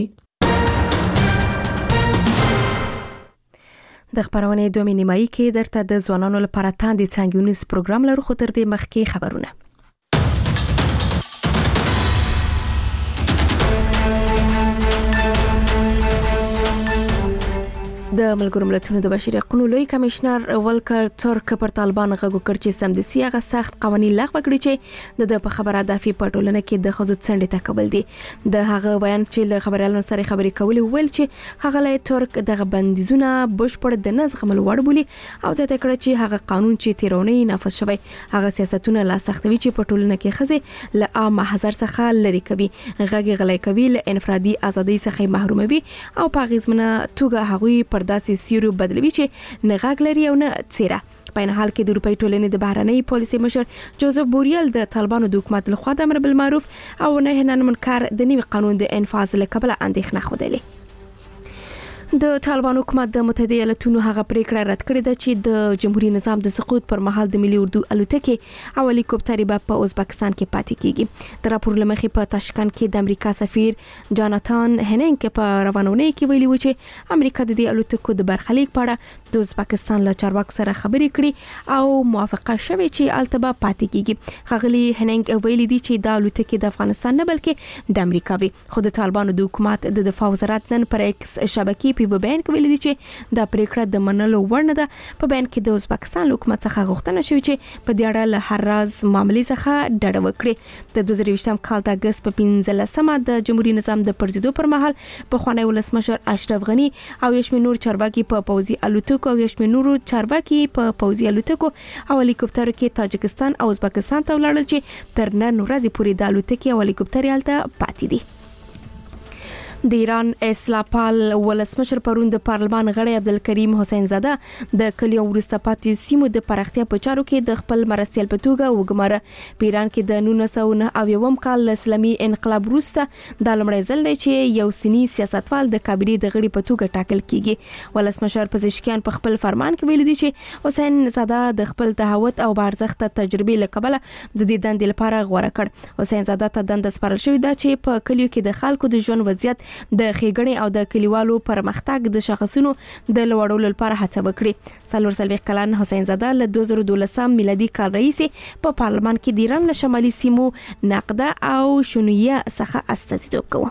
د خبرونې دوه نیمایي کې درته د ځوانانو لپاره تاندې څنګهونیز پروګرام لرو، خو تر دې مخکې خبرونه. د ملګرو ملتونو د بشري حقوقو لوی کمشنر ولکر تورک پر طالبان غږ وکړ چې سمدستي هغه سخت قوانين لغوه کړي چې د په خبره دافي پټولنه کې د خزو څنډه تکبل دي. د هغه بیان چې له خبريالانو سره خبرې کولې ویل چې هغه له تورک دغه بندیزونه بشپړ د نظم وړ بولی او زیاته کړ چې هغه قانون چې تیرونی نافذ شوی هغه سیاستونه لا سختوي چې پټولنه کې خزه له عام محضر څخه لري کوي، غږ غلې کوي، له انفرادي ازادۍ څخه محروموي او په غیزمنه توګه هغوی پر داسې سیرو بدلوي چې نه غږ لري او نه څیره. په این حال کې د اروپای ټولنې د بهرنۍ پالیسي مشر جوزف بوریل د طالبانو د حکومت لخوا د امر بالمعروف او نهي عن المنکر د نوي قانون د انفاذ لپاره اندېښنه خوده. د طالبان حکومت د متحده ایالاتونو هغه پریکړه رد کړې ده چې د جمهوریت نظام د سقوط پر مهال د ملي اردو الوتکې او هلیکوپټر په ازبکستان کې پاتې کیږي. د راپور لمخې په تاشکند کې د امریکا سفیر جاناتان هننګ په روانونه کې ویلي و چې امریکا د دې الوتکو د برخلیک په اړه د ازبکستان له چارواکو سره خبرې کړې او موافقه شوه چې التبا پاتې کیږي. خغلی هننګ ویلي دي چې د الوتکې د افغانستان نه بلکې د امریکا وي، خو د طالبانو د حکومت د دفاع وزارت نن پر ایکس شبکې په بیان کې ویلي دي چې دا پریکړه د منلو وړ نه ده. په بیان کې د ازبکستان حکومت څخه غوښتنه شوې چې په دې اړه له هر راز معاملې څخه ډډه وکړي. د دوه زره یوولسم کال د اگست په پنځلسمه د جمهوریت نظام د پرځېدو پر مهال په خوانی ولسمشر اشرف غنی او یشمن نور چارواکي په پوځي الوتکو او یشمن نور چارواکي په پوځي الوتکو او هلیکوپټر کې تاجکستان او ازبکستان ته ولاړل چې تر نن ورځې پورې د الوتکې او هلیکوپټر هلته پاتې دي. د ایران اسلاپال ولسمشر پرون د پارلمان غړی عبدالکریم حسین زاده د کلیو وروسته پاتې سیمو د پراختیا په چارو کې د خپل مرستیال په توګه وګماره. په ایران کې د نولس سوه نهه اویایم کال اسلامي انقلاب وروسته د لومړي ځل دی چې یو سنی سیاستوال د کابینې د غړي په توګه ټاکل کیږي. ولسمشر پزشکیان په خپل فرمان کې ویلي دي چې حسین زاده د خپل تهاوت او بارزخت تجربې لکبله د دې دندې لپاره غوړه کړ. حسین زاده ته دنده سپارل شوې ده چې په کلیو کې د خلکو د ژوند وضعیت د خېګړې او د کلیوالو پرمختګ د شخصونو د لوړولو لپاره هڅه وکړي. څلور څلوېښت کلن حسین زاده له دوه زره دولسم میلادي کال راهیسې په پارلمان کې د ایران له شمالي سیمو نقده او شونیه څخه استازیتوب کوي.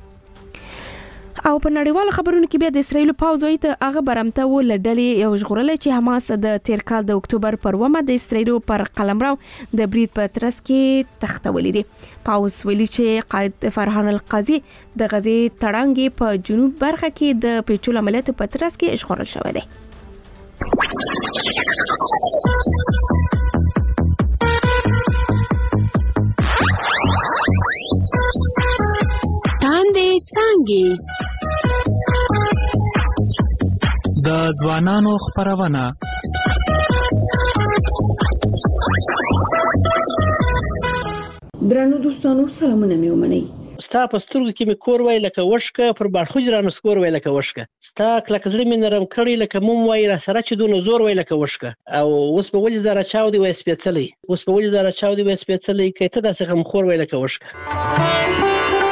او په نړیوالو خبرونو کې بیا د اسرایل پوځ وایي ته هغه برمته و لډلې یو ژغورلې چې حماس د تیر کال د اکتوبر پر اوومه د اسرایل پر قلمرو د برید په ترڅ کې تختولې دي. پوځ ویلي چې قائد فرحان القاضي د غزې تړانګې په جنوب برخه کې د پیچول عملیاتو په ترڅ کې ژغورل شوی دی. تاندې څنګه د ځوانانو خبرونه درنو دوستانو سلامونه مې ومنئ. ستا په سترګو کې مې کور وای لکه وشکه، پر باړخوج رانه سکور وای لکه وشکه، ستا کلک زړه مې نرم کړی لکه موم وای را سره چې دونه زور وای لکه وشکه. او اوس په ولې زاره چاودي وای سپېڅلی، اوس په ولې زاره چاودي وای سپېڅلی، که ته داسې غمخور وای لکه وشکه.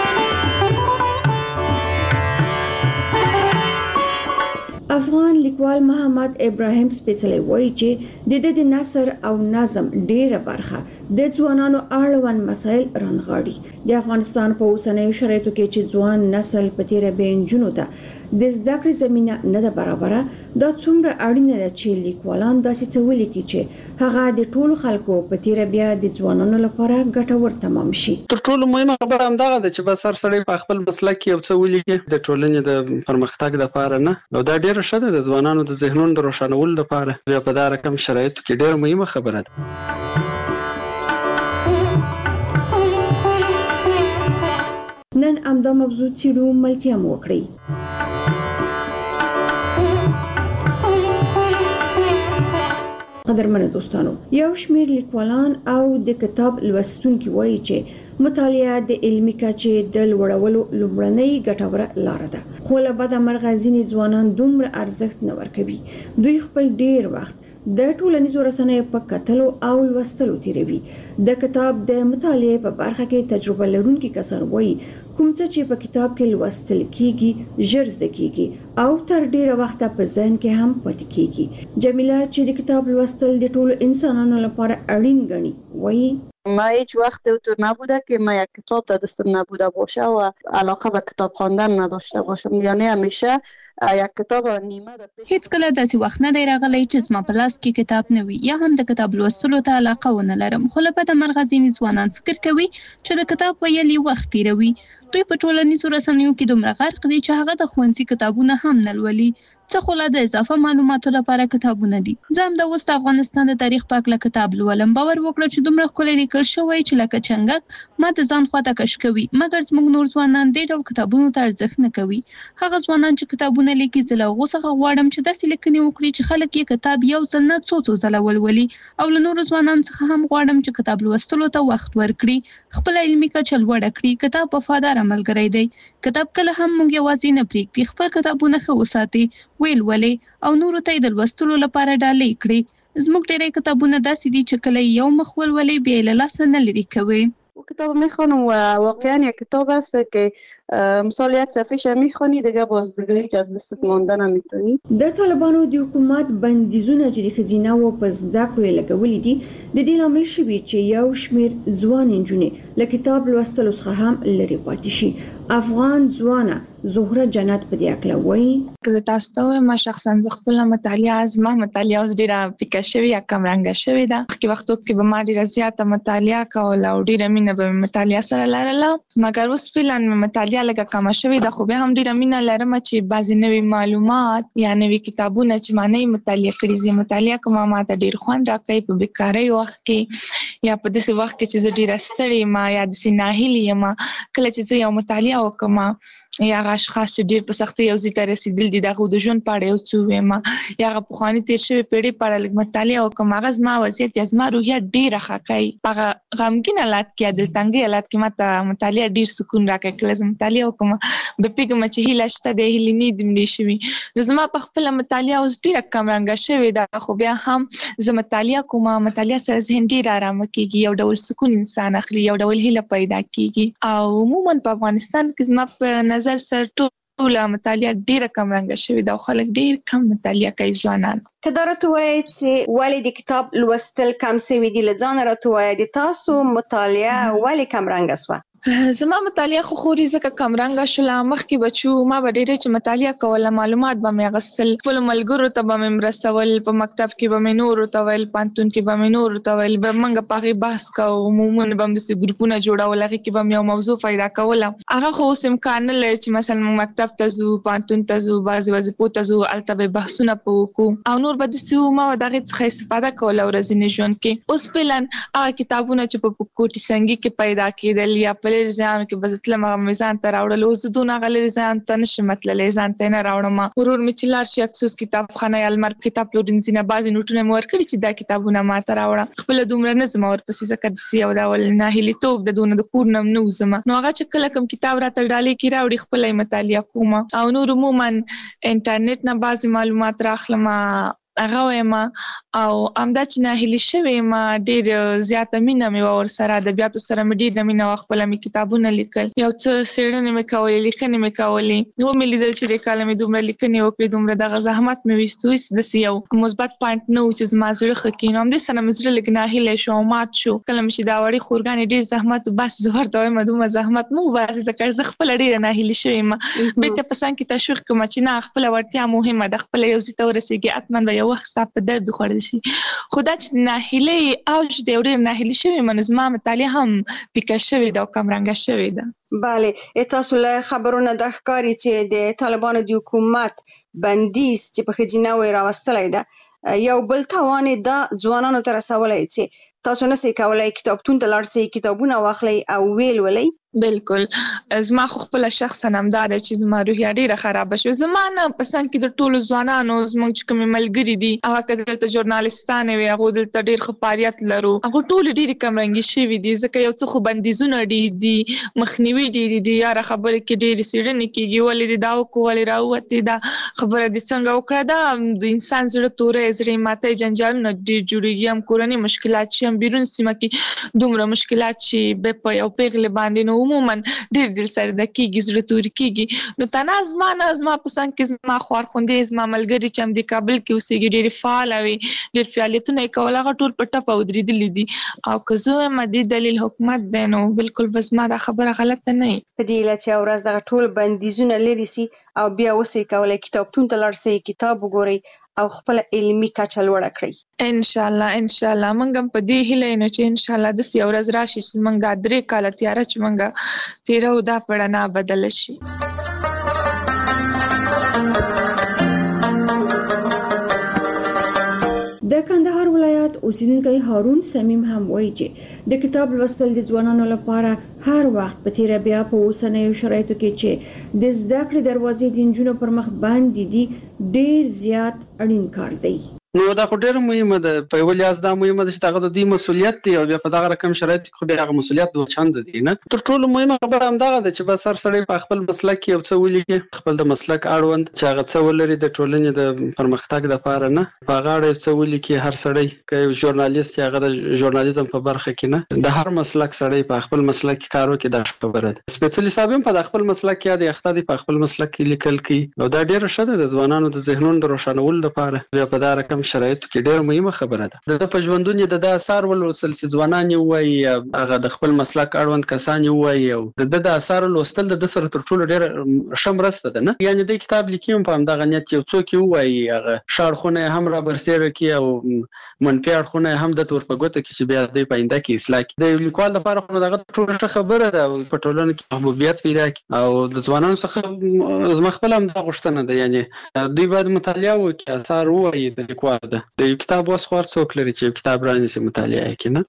افغان لیکوال محمد ابراهیم سپېڅلی وایي چې د د نثر او نظم ډیره برخه د ځوانانو اړوند مسایل رانغاړي. د افغانستان په اوسنیو شرایطو کې چې ځوان نسل په تیره بینجونو ته د زده کړې زمينه نه ده برابره، دا څومره اړینه ده چې لیکوالان داسې څه ولیکي چې هغه د ټولو خلکو په تیره بیا د ځوانانو لپاره ګټور تمام شي. تر ټولو مهمه خبره هم دغه ده چې بس هر سړی په خپل مسلک کې یو څه ولیکي د ټولنې د پرمختګ لپاره نه، او دا ډیره ښه ده د ځوانانو د ذهنونو د روښانولو لپاره. بیا په دا رقم شرایطو کې ډیره مهمه خبره ده. نن امدا موضوع څېړو ملتیا مو وکړئ. قدرمن دوستانو، یو شمېر لیکوالان او د کتاب لوستونکي وایي چې مطالعه د علمي کچې د لوړولو لومړنۍ ګټوره لار ده، خو له بده مرغه ځینې ځوانان دومره ارزښت نه ورکوي. دوی خپل ډیر وخت د ټولنیزو رسنیو په کتلو او لوستلو تیروي. د کتاب د مطالعې په برخه کې تجربه لرونکي کسان وایي کوم څه چې په کتاب کې لوستل کیږي ژر زده کیږي او تر ډیره وخت په ذهن کې هم پاتې کیږي. جمیله چې د کتاب لوستل د ټولو انسانانو لپاره اړین ګڼي وایي ما هیچ وقت اوطور نبوده که من یک کتاب تا دستم نبوده باشه و علاقه به کتاب خواندن نداشته باشم، یعنی همیشه یک کتاب نیمه ده. هیڅ کله داسې وخت نه دی راغلی چې زما په لاس کې کتاب نه وي یا هم د کتاب لوستلو ته علاقه ونه لرم، خو له بده مرغه ځینې ځوانان فکر کوي چې د کتاب ویل یې وخت تیروي. دوی په ټولنیزو رسنیو کې دومره غرق دي چې هغه د ښوونځي کتابونه هم نه لولي، څه خو لا د اضافه معلوماتو لپاره کتابونه دي. زه هم د اوس د افغانستان د تاریخ په هکله کتاب لولم. باور وکړه چې دومره ښکلی لیکل شوی چې لکه چنګک ما د ځان خواته کش کوي، مګر زموږ نور ځوانان دې ډول کتابونو ته ارزښت نه کوي. هغه ځوانان چې کتابونه لیکي زه له هغو څخه غواړم چې داسې لیکنې وکړي چې خلک یې کتاب یو ځل نه څو څو ځله ولولي، او له نورو ځوانانو څخه هم غواړم چې کتاب لوستلو ته وخت ورکړي، خپله علمي کچه لوړه کړي. کتاب وفاداره ملګری دی. کتاب کله هم موږ یوازې نه پرېږدي. خپل کتابونه ښه وساتئ، ویل ولې او نورو ته د لوستلو لپاره ډالۍ کړي. زموږ ډېری کتابونه داسې دي چې کله یو مخ ولولئ بیا یې له لاسه نه لرې کوئ. کتاب میخوانم و واقعا یک کتاب است که مثال یک صفحهش میخوانی دیگه بازدگی که از دستت ماندن نمیتونی. د طالبانو د حکومت بندیزونه چې د ښځینه و په زده کړو لګولي دي د دې لامل شوي چې یو شمېر ځوان نجونې له کتاب لوستلو څخه هم لرې پاتې شي. افغان ځوانه زهره جنت په دې اړه وایي که زه تاسو ته وایم ما شخصا زه خپله مطالعه زما مطالعه اوس ډېره پیکه شوې یا کمرنګه شوې ده. مخکې وختو کې به ما ډېره زیاته مطالعه کوله او ډېره مینه به مې مطالعه سره لرله، مګر اوس فعلا مې مطالعه لږه کمه شوې ده، خو بیا هم ډېره مینه لرم چې بعضې نوي معلومات یا نوي کتابونه چې ما نه یې مطالعه کړي زه مطالعه کوم، ما ته ډېر خوند راکوي په بیکارۍ وخت کې یا په داسې وخت کې چې زه ډېره ستړې یم یا داسې ناهیلې یم. کله چې زه یو مطالعه وکړم یا هغه اشخاص چې ډېر په سختۍ یو ځای ته رسېدلي دي د هغوی د ژوند په اړه یو څه ووایم یا هغه پخواني تېر شوې پیړۍ په اړه لږ مطالعه وکړم، هغه زما وضعیت یا زما روحیه ډېره ښه کوي. په هغه غمګین حالت کې یا دلتنګۍ حالت کې ما ته مطالعه ډېر سکون راکوي. کله زه مطالعه وکړم به پوهېږم چې هیله شته دی، هیلې نه دي مړې شوي. نو زما په خپله مطالعه اوس ډېره کمرنګه شوې ده، خو بیا هم زه مطالعه کوم، مطالعه سره ذهن ډېر ارامه کېږي، یو ډول سکون انسان اخلي، یو ډول هیله پیدا کېږي. او عموما په افغانستان کې زما په نظر سره ټول ټوله مطالعه ډیره کمرنګه شوې ده او خلک ډیر کم مطالعه کوي ځوانان. که دا راته ووایې چې ولې د کتاب لوستل کم سوي دي، له ځانه راته ووایه د تاسو مطالعه ولې کمرنګه سوه؟ زما مطالعه خو خوري ځکه کمرنګه شوله. مخکې به چې ما به ډېرې چې مطالعه کوله معلومات به مې اخیستل، خپلو ملګرو ته به مې مرستول، په مکتب کې به مې نورو ته ویل، پوهنتون کې به مې نورو ته ویل، به موږ په هغې بحث کوو، عموما به مې داسې ګروپونه جوړول، هغې کې به مې یو موضوع پیدا کوله. هغه خو اوس امکان نه لري چې مثلا موږ مکتب ته ځو، پوهنتون ته ځو، بعضې وظیفو ته ځو، هلته به بحثونه په وکړو او نور به داسې وو. ما به د هغې څخه استفاده کوله ورځني ژوند کې. اوس فعلا هغه کتابونه چې په کوټي سنګي کې پیدا کېدل یا په لرې ځایانو کې تلم هغه مې ځان ته راوړل. اوس زه دونه هغه لرې ځان ته نشم تللی، ځان ته یې نه راوړم. ورور مې چې لاړ شي اکسوس کتابخانه یا المار کتاب پلورنځي نه بعضې نوټونه مې ورکړي چې دا کتابونه ما ته راوړه. خپله دومره نه ځم ورپسې ځکه داسې یو ډول ناهیلېتوب د دونه د کور نه هم نه وځم. نو هغه چې کله کوم کتاب راته ډالۍ کې راوړي خپله یې مطالعه کوم او نور عموما انټرنیټ نه بعضې معلومات راخلم هغه وایم. او همدا چې ناهیلي شوې یم ډېر زیاته مینه مې وه ورسره، ادبیاتو سره مې ډېره مینه وه. خپله مې کتابونه لیکل، یو څه څېړنې مې کولې، لیکنې مې کولې. ومې لیدل چې دې کاله مې دومره لیکنې وکړې، دومره دغه زحمت مې ویستو، هېڅ داسې یو مثبت پوینټ نه و چې زما زړه ښه کړي. نو همدې سره مې زړه لږ ناهیلی شو او مات شو. کله مې چې دا وړې خورګانې ډېر زحمت بس زه ورته وایم دومره زحمت مه وباسې ځکه زه خپله ډېره ناهیلي شوې یم. بېرته په ځان کې تشویق کوم چې نه خپله وړتیا مهمه ده، خپله یو ځای ته ورسېږي حتما به یو وخت ستا په درد وخوړل شي. خو دا چې ناهیلۍ اوج دی او ډېر ناهیلي شوې یم نو زما مطالعه هم پیکه شوې ده او کمرنګه شوې ده. بله، تاسو له خبرونو دا ښکاري چې د طالبانو د حکومت بندیز چې په ښځینه وې راوستلی ده یو بل تاوان یې دا ځوانانو ته رسولی چې تاسو نه سې کولای کتابتون ته لاړ سئ کتابونه واخلئ او ویل ولئ؟ بالکل زما خو خپل شخصا همدا دی چې زما روحیه ډیره خراب شوه. زما نه پسند کې د ټولو ځوانانو زموږ چې کوم ملګري دي هغه که دلته ژورنالیستان وي هغه دلته ډیر ښه فعالیت لرو هغه ټول ډیر کمرنګي شوي دي ځکه یو څه خو بندیزونه ډیر دي مخنیوي ډیر دي یاره خبرې کې ډیر څېړنې کېږي ولې دې دا وکړو ولې راووتې دا خبره دې څنګه وکړه دا د انسان زړه توری زړه ماتی جنجالونه ډیر جوړېږي هم کورني مشکلات چې هم بیرون سیمه کې دومره مشکلات چې به په یو پیغلې باندې نو عموما ډیر دل سره د کېږي زړه توري کېږي نو تنه زما نه زما په څنګ کې زما خوارخوندې زما ملګري چې هم د کابل کې اوسېږي ډېرې فعاله وي ډېر فعالیتونه یې کول هغه ټول په ټپه ودرېدلي دي او که زه وایم دې دلیل حکومت دی نو بالکل به زما دا خبره غلطه نه وي. په دې علت یوه ورځ دغه ټول بندیزونه لرې سي او بیا اوسئ کولی کتابتون ته لاړ سئ کتاب وګورئ او خپل علمي کچه لوړه کړئ. انشاءالله انشاءالله موږ هم په دې هیله یو چې انشاءالله داسې یو ورځ راشي چې موږ دا درې کاله تیاره چې موږ تیره دا په رڼا بدله شي. د کندهار ولایت اوسیدونکی هارون سمیم هم وایي چې د کتاب لوستل د ځوانانو لپاره هر وخت په تیره بیا په اوسنیو شرایطو کې چې د زده کړې دروازې د نجونو پر مخ باندې دي ډیر زیات اړین کار دی. نو دا خو ډېر مهمه ده په یو لیاز دا مهمه ده چې هغه د دوی مسؤلیت دی او بیا په دغه رقم شرایط کې خو بیا هغه مسؤلیت دوه چنده دی نه. تر ټولو مهمه خبره همدغه ده چې بس هر سړی په خپل مسلک کې یو څه ولیکي خپل د مسلک اړوند چې هغه څه ولري د ټولنې د پرمختګ لپاره نه په هغه اړه څه ولیکي هر سړی که یو ژورنالیست هغه د ژورنالیزم په برخه کې نه د هر مسلک سړی په خپل مسلک کې کار وکړي دا خبره ده. سپیشلی صاحب هم په خپل مسلک کې د اخته دی په خپل مسلک کې لیکل کوي او دا ډېره ښه ده د ځوانانو د ذهنونو د روښانولو لپاره بیا په دا رقم شرایطو کې ډېر مهمه خبره ده. د په ژوندون د د اثار ولوستل چې ځوانان یې ووایي هغه د خپل مسلک اړوند کسان یې ووایي او د د اثار لوستل د سره تر ټولو ډېره ښه مرسته ده نه. یعنې د کتاب لیکي هم په همدغه نیت چې یو څوک یې ووایي هغه ښه اړخونه یې هم رابرسېره کړي او منفي اړخونه یې هم درته ور په ګوته کړي چې بیا دوی په آینده کې اصلاح کړي. د لیکوال لپاره خو دغه ټوله ښه خبره ده او په ټولنه کې محبوبیت پیدا کړي او د ځوانانو څخه زما خپله همدا غوښتنه ده یعنې دوی باید مطالعه وکړي اثار ووایي د لیکوال ده د یو کتاب اوس خو هر څوک لري چې یو کتاب رانیسي مطالعه یې کړي نه.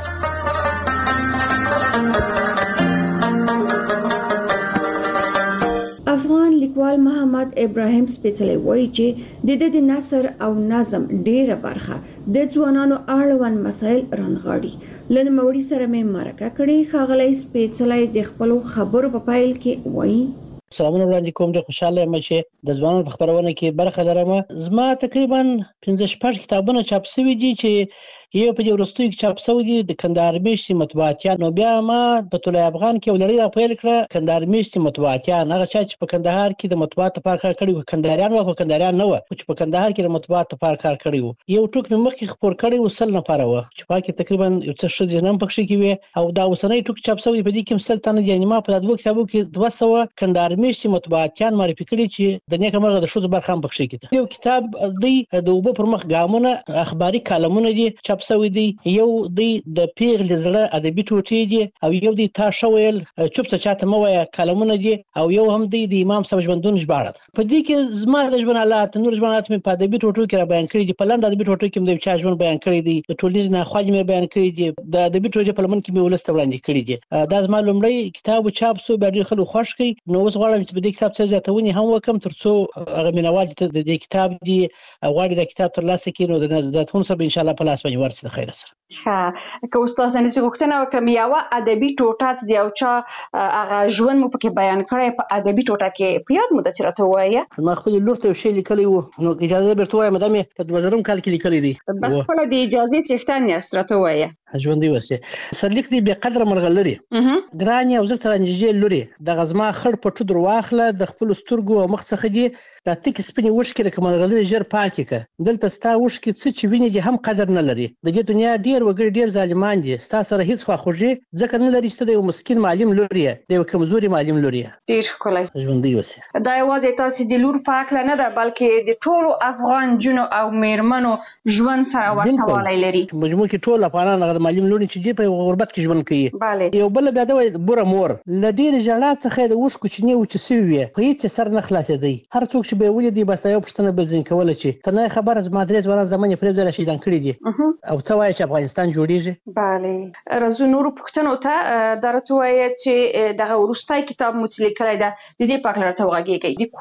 افغان لیکوال محمد ابراهیم سپیڅلی وایي چې د د نثر او نظم ډیره برخه د ځوانانو اړوند مسایل رانغاړي. له نوموړي سره مې مرکه کړې ښاغلی سپیڅلی د خپلو خبرو په پیل کې وایي سلامونه وړاندې کوم ډېر خوشحاله یم چې د ځوانانو په خپرونه کې برخه لرم. زما تقریبا پنځه شپږ کتابونه چاپ شوي دي چې یو په دې وروستیو کې چاپ شوی دی د کندهار میشتې مطبوعاتیان. نو بیا ما په طلوع افغان کې یو لړۍ راپیل کړه کندهار میشتې مطبوعاتیان هغه چا چې په کندهار کې د مطبوعاتو لپاره کار کړی و کندهاریان وو خو کندهاریان نه وو چې په کندهار کې د مطبوعاتو لپاره کار کړی و. یو ټوک مې مخکې خپور کړی و سل نفره وه چې په کې تقریبا یو څه ښځې هم پکښې کې وې او دا اوسنی ټوک چاپ شوی په دې کې هم سل تنه دي. یعنې ما په دا دوه کتابو کې دوه سوه کندهار میشتې مطبوعاتیان معرفي کړي چې د نیکه مرغه د ښځو برخه هم پکښې کې ده. یو کتاب دی د اوبه پر مخ ګامونه اخباري کالمونه دي چاپ شوی دی. یو دی د پیغلې زړه ادبي ټوټې دي او یو دی تا ښه ویل چوپته چاته مه وایه کالمونه دي او یو هم دی د امام صاحب ژوندون ژباړه ده. په دې کې زما د ژوند حالات نور ژوند حالات مې په ادبي ټوټو کې را بیان کړي دي. په لنډ ادبي ټوټو کې مې د یو چا ژوند بیان کړی دی د ټولنیز ناخوالې مې بیان کړي دي د ادبي ټوټې په لمن کې مې ولس ته وړاندې کړي دي. دا زما لومړی کتاب چاپ شو بیا ډېر خلکو خوښ کړي. نو اوس غواړم چې په دې کتاب څه زیاتونې هم وکړم تر څو هغه مینوال چې د دې کتاب دي غواړي دا کتاب ترلاسه کړي نو د زیاتونو سره به انشاءالله په لاس باندې ورسي د خیره سره. ښه که استاد نه څه غوښتنه وکړم یوه ادبي ټوټه چې د یو چا هغه ژوند مو پکې بیان کړی په ادبي ټوټه کې په یاد مو ده چې راته ووایه. ما خپلې لور ته یو شی لیکلی و نو اجازه درته ووایم دا مې په دوه زرم کال کې لیکلی دی. بس خپله د اجازې څښتن یاست راته ووایه. ژوندی اوسې. سرلیک دی بې قدره مرغلرې ګرانې او زه ته رانږدې لورې دغه زما خړ پټو در واخله د خپلو سترګو او مخ څخه دي دا تکې سپینې اوښکې لکه مرغلرې ژر پاکې کړه. دلته ستا اوښکې څه چې وینې دي هم قدر نه لري. د دې دنیا ډېر وګړي ډېر ظالمان دي ستا سره هېڅ خواخوږي ځکه نه لري چې ته د یو مسکین معلم لور یې د یو کمزوري معلم لور یې. ډېر ښکلی. ژوندی اوسې. دا یوازې تاسې د لور په هکله نه ده بلکې د ټولو افغان نجونو او میرمنو ژوند سره ورته والی لري. مجموع کې ټول افغانان هغه د معلم لورې چې دي په غربت کې ژوند کوي. یو بله بیا ده وایي بوره مور له ډېرې ژړا څخه یې د اوښکو چینې وچې سوي وې په هېڅ یې سر نه خلاصېدی. هر څوک چې به یې ولیدی بس دا یو پوښتنه به ځینې کوله چې ته نه یې خبره زما درې ځوانان زامن یې پرېږدی را شهیدان کړي دي. او څه وایي چې افغانستان جوړیږي. bale راځو نور پوښتنو ته درته وایي چې دغه ورستای کتاب مو چې لیکلی ده د دې په اړه راته وغږیږئ د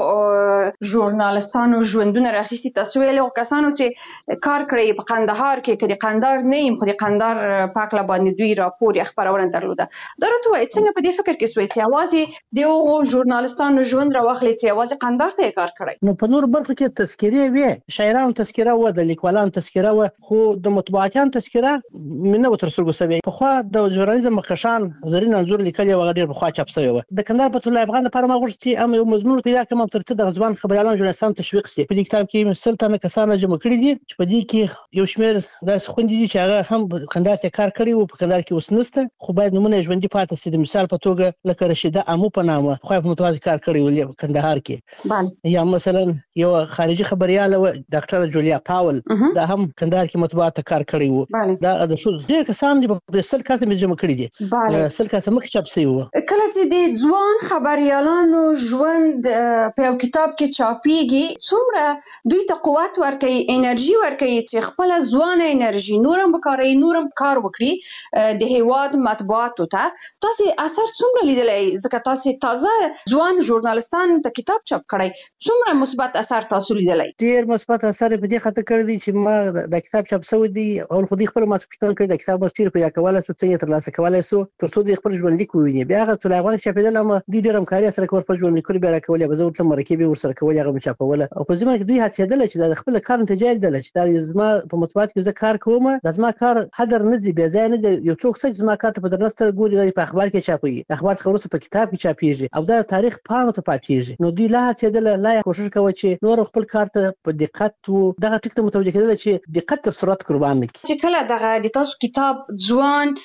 کومو ژورنالستانو ژوندونه راخیستي تاسو ویلي کسانو چې کار کړی په قندهار کې که د قندهار نه یم خو د قندهار په هکله باندې دوی راپور یا خپرونه درلوده دا راته وایي څنګه په دې فکر کې سوی چې یوازې د هغو ژورنالستانو ژوند راواخلي چې یوازې قندهار ته یې کار کړی. نو په نورو برخو کې تذکرې وې شاعرانو تذکره وه د لیکوالانو تذکره وه خو د مطبوعاتیانو تذکره مې نه وه تر سترګو سوې. پخوا د ژورنالیزم مخکښان زرین انځور لیکلي وه ډېر پخوا چاپ سوې وه. د کندهار فتح الله افغان لپاره ما غوښتل چې هم یو مضمون پیدا کړم او تر څه د ځوان خبریالانو ژورنالستانو تشویق شي. په دې کتاب کې مې سل تنه کسان جمع کړي دي چې په دې کې یو شمېر داسې خویندې دي چې هغه هم کندهار ته کار کړی و په کندهار کې اوس نشته خو باید نومونه یې ژوندي پاتې شي. د مثال په توګه لکه رشیده امو په نامه خو په متوازي کار کړی و په کندهار کې. یا مثلا یو خارجي خبرياله و ډاکټر جولیا پاول دا هم کندهار کې مطبوعات ته کار کړی و. دا د شو ډېر کسان دي په سل کسه مې جمع کړي دي سل کسه مخ چاپ شوی و. کله چې د ځوان خبريالانو ژوند په یو کتاب کې چاپیږي څومره دوی ته قوت ورکوي انرژي ورکوي چې خپل ځوان انرژي نورم وکړي نورم کار وکړي د هیواد مطبوعاتو ته. تاسو اثر څومره لیدلای ځکه تاسو تازه ځوان ژورنالستان ته کتاب چاپ کړی څومره مثبت اثر تاسو لیدلای؟ ډیر مثبت اثر په دې خاطر کړی دی چې ما د کتاب چاپ شوی دی او خو دې خپل ماسپټن کړی د کتاب مستیر پیدا کولای سو څنګه تر لاسه کولای سو تر څو د خپل ژوند لیک وویني. بیا هغه ټول افغان چاپیدل هم د ډیر همکاري سره کور په ژوند لیکل بیا راکولای به زه ورته مرکه ور سره کولای هغه چاپوله او په ځمکه کې دوی هڅېدل چې د خپل کار نتیجه لیدل چې دا زما په مطبوعات کې زه کار کوم د زما کار هدر نه دی بیا ځای نه دی یو څوک څنګه زما کار ته په درنسته ګوري په اخبار کې چاپوي اخبار څخه وروسته په کتاب کې چاپیږي او دا تاریخ پاڼو ته پاتېږي. نو دوی لا هڅېدل لا کوشش کوي چې نور خپل کار ته په دقت او دغه ټیک ته متوجه کېدل چې دقت او سرعت قربان کړي. چې کله دغه د تاسو کتاب ځوان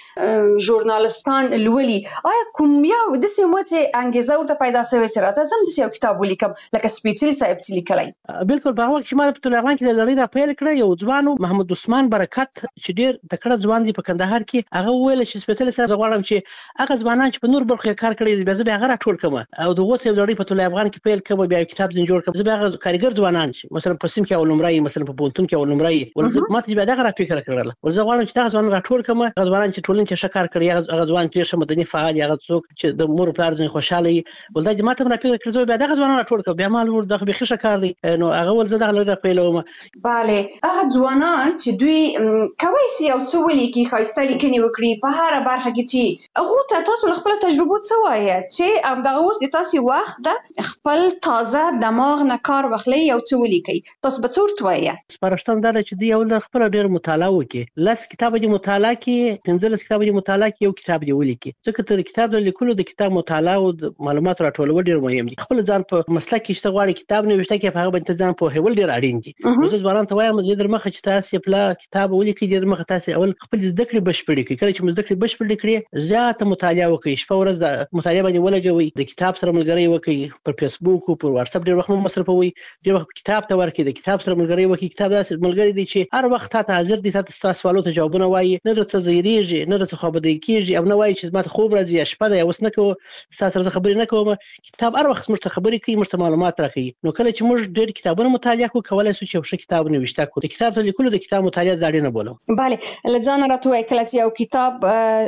ژورنالستان لولي آیا کوم یو د سیمه چې انګیزه ورته پیدا شوی چې راته زم د یو کتاب ولیکم لکه سپیڅلی صاحب چې لیکلای؟ بالکل په وخت چې ما په ټول افغان کې د لړۍ را پیل کړ یو ځوان محمد عثمان برکت چې ډیر تکړه ځوان دی په کندهار کې هغه ویل چې سپیڅلی صاحب غواړم چې هغه ځوانان چې په نور برخو کار کړی دی به هغه راټول کړم او د وڅ لړۍ په ټول افغان کې پیل کړم بیا کتاب ځین جوړ کړم. زه هغه کاریګر ځوانان چې مثلا په سیم کې اول نمرې مثلا په پونتون کې اول نمرې ولته ماته بیا دغه را فکر کړل ولزه غواړم چې هغه ځوانان راټول کړم هغه ځوانان چې ټولنې کې شکار کړی هغه ځوان چې مدني فعال هغه څوک چې د مور پلار ځین خوشاله ولدا چې ماته را فکر کړو بیا دغه ځوانان راټول کړم بیا مال ور دغه به ښه کار دی نو هغه ولزه دغه لړۍ پیلوم. bale هغه ځوانان چې دوی کوي سی او څو ولیکي خاصه لیکنې وکړي په هر برخه کې چې هغه ته تاسو خپل تجربه څه وایي چې ام دغه اوس د تاسو وخت د خپل تازه دماغ نه کار واخلي او څه ولیکي تاسو به څورت وایي؟ سپارښتنه ده چې دوی اول خپل ډېر مطالعه وکړي لس کتاب د مطالعه کې پنځلس کتاب د مطالعه کې یو کتاب دی ولیکي ځکه تر کتاب د لیکلو د کتاب مطالعه او د معلومات راټولول ډېر مهم دي. خپل ځان په مسلک کې شته غواړي کتاب نوښته کې په هغه باندې ځان په هول ډېر اړین دي. زه ځوانان ته وایم د درمخه چې تاسو په کتاب ولیکي د درمخه تاسو اول خپل زده کړې بشپړې کړئ کله چې زده کړې بشپړې کړئ زیاته مطالعه وکړئ شپه ورځ د مطالعه باندې ولګوي د کتاب سره ملګری وکړئ پر فیسبوک او پر واتس اپ ډېر وخت مصرفوي ډېر وخت کتاب ته ورکړئ د کتاب سره ملګری وکړئ کتاب داسې ملګری دی چې هر وخت تاسو حاضر دي تاسو سوالو ته جوابونه وایي نه درته زیریږي نه درته خبرې کیږي او نه وایي چې ماته خوب راځي شپه ده اوس نه کوم تاسو سره خبرې نه کوم کتاب هر وخت مرته خبرې کوي مرته معلومات راکوي. نو کله چې موږ ډېر کتابونه مطالعه کوو کولای شو چې یو کتاب نوښته کوو د کتاب ته لیکلو د کتاب مطالعه ځاړي نه بولم. bale لځان راته وای کله چې یو کتاب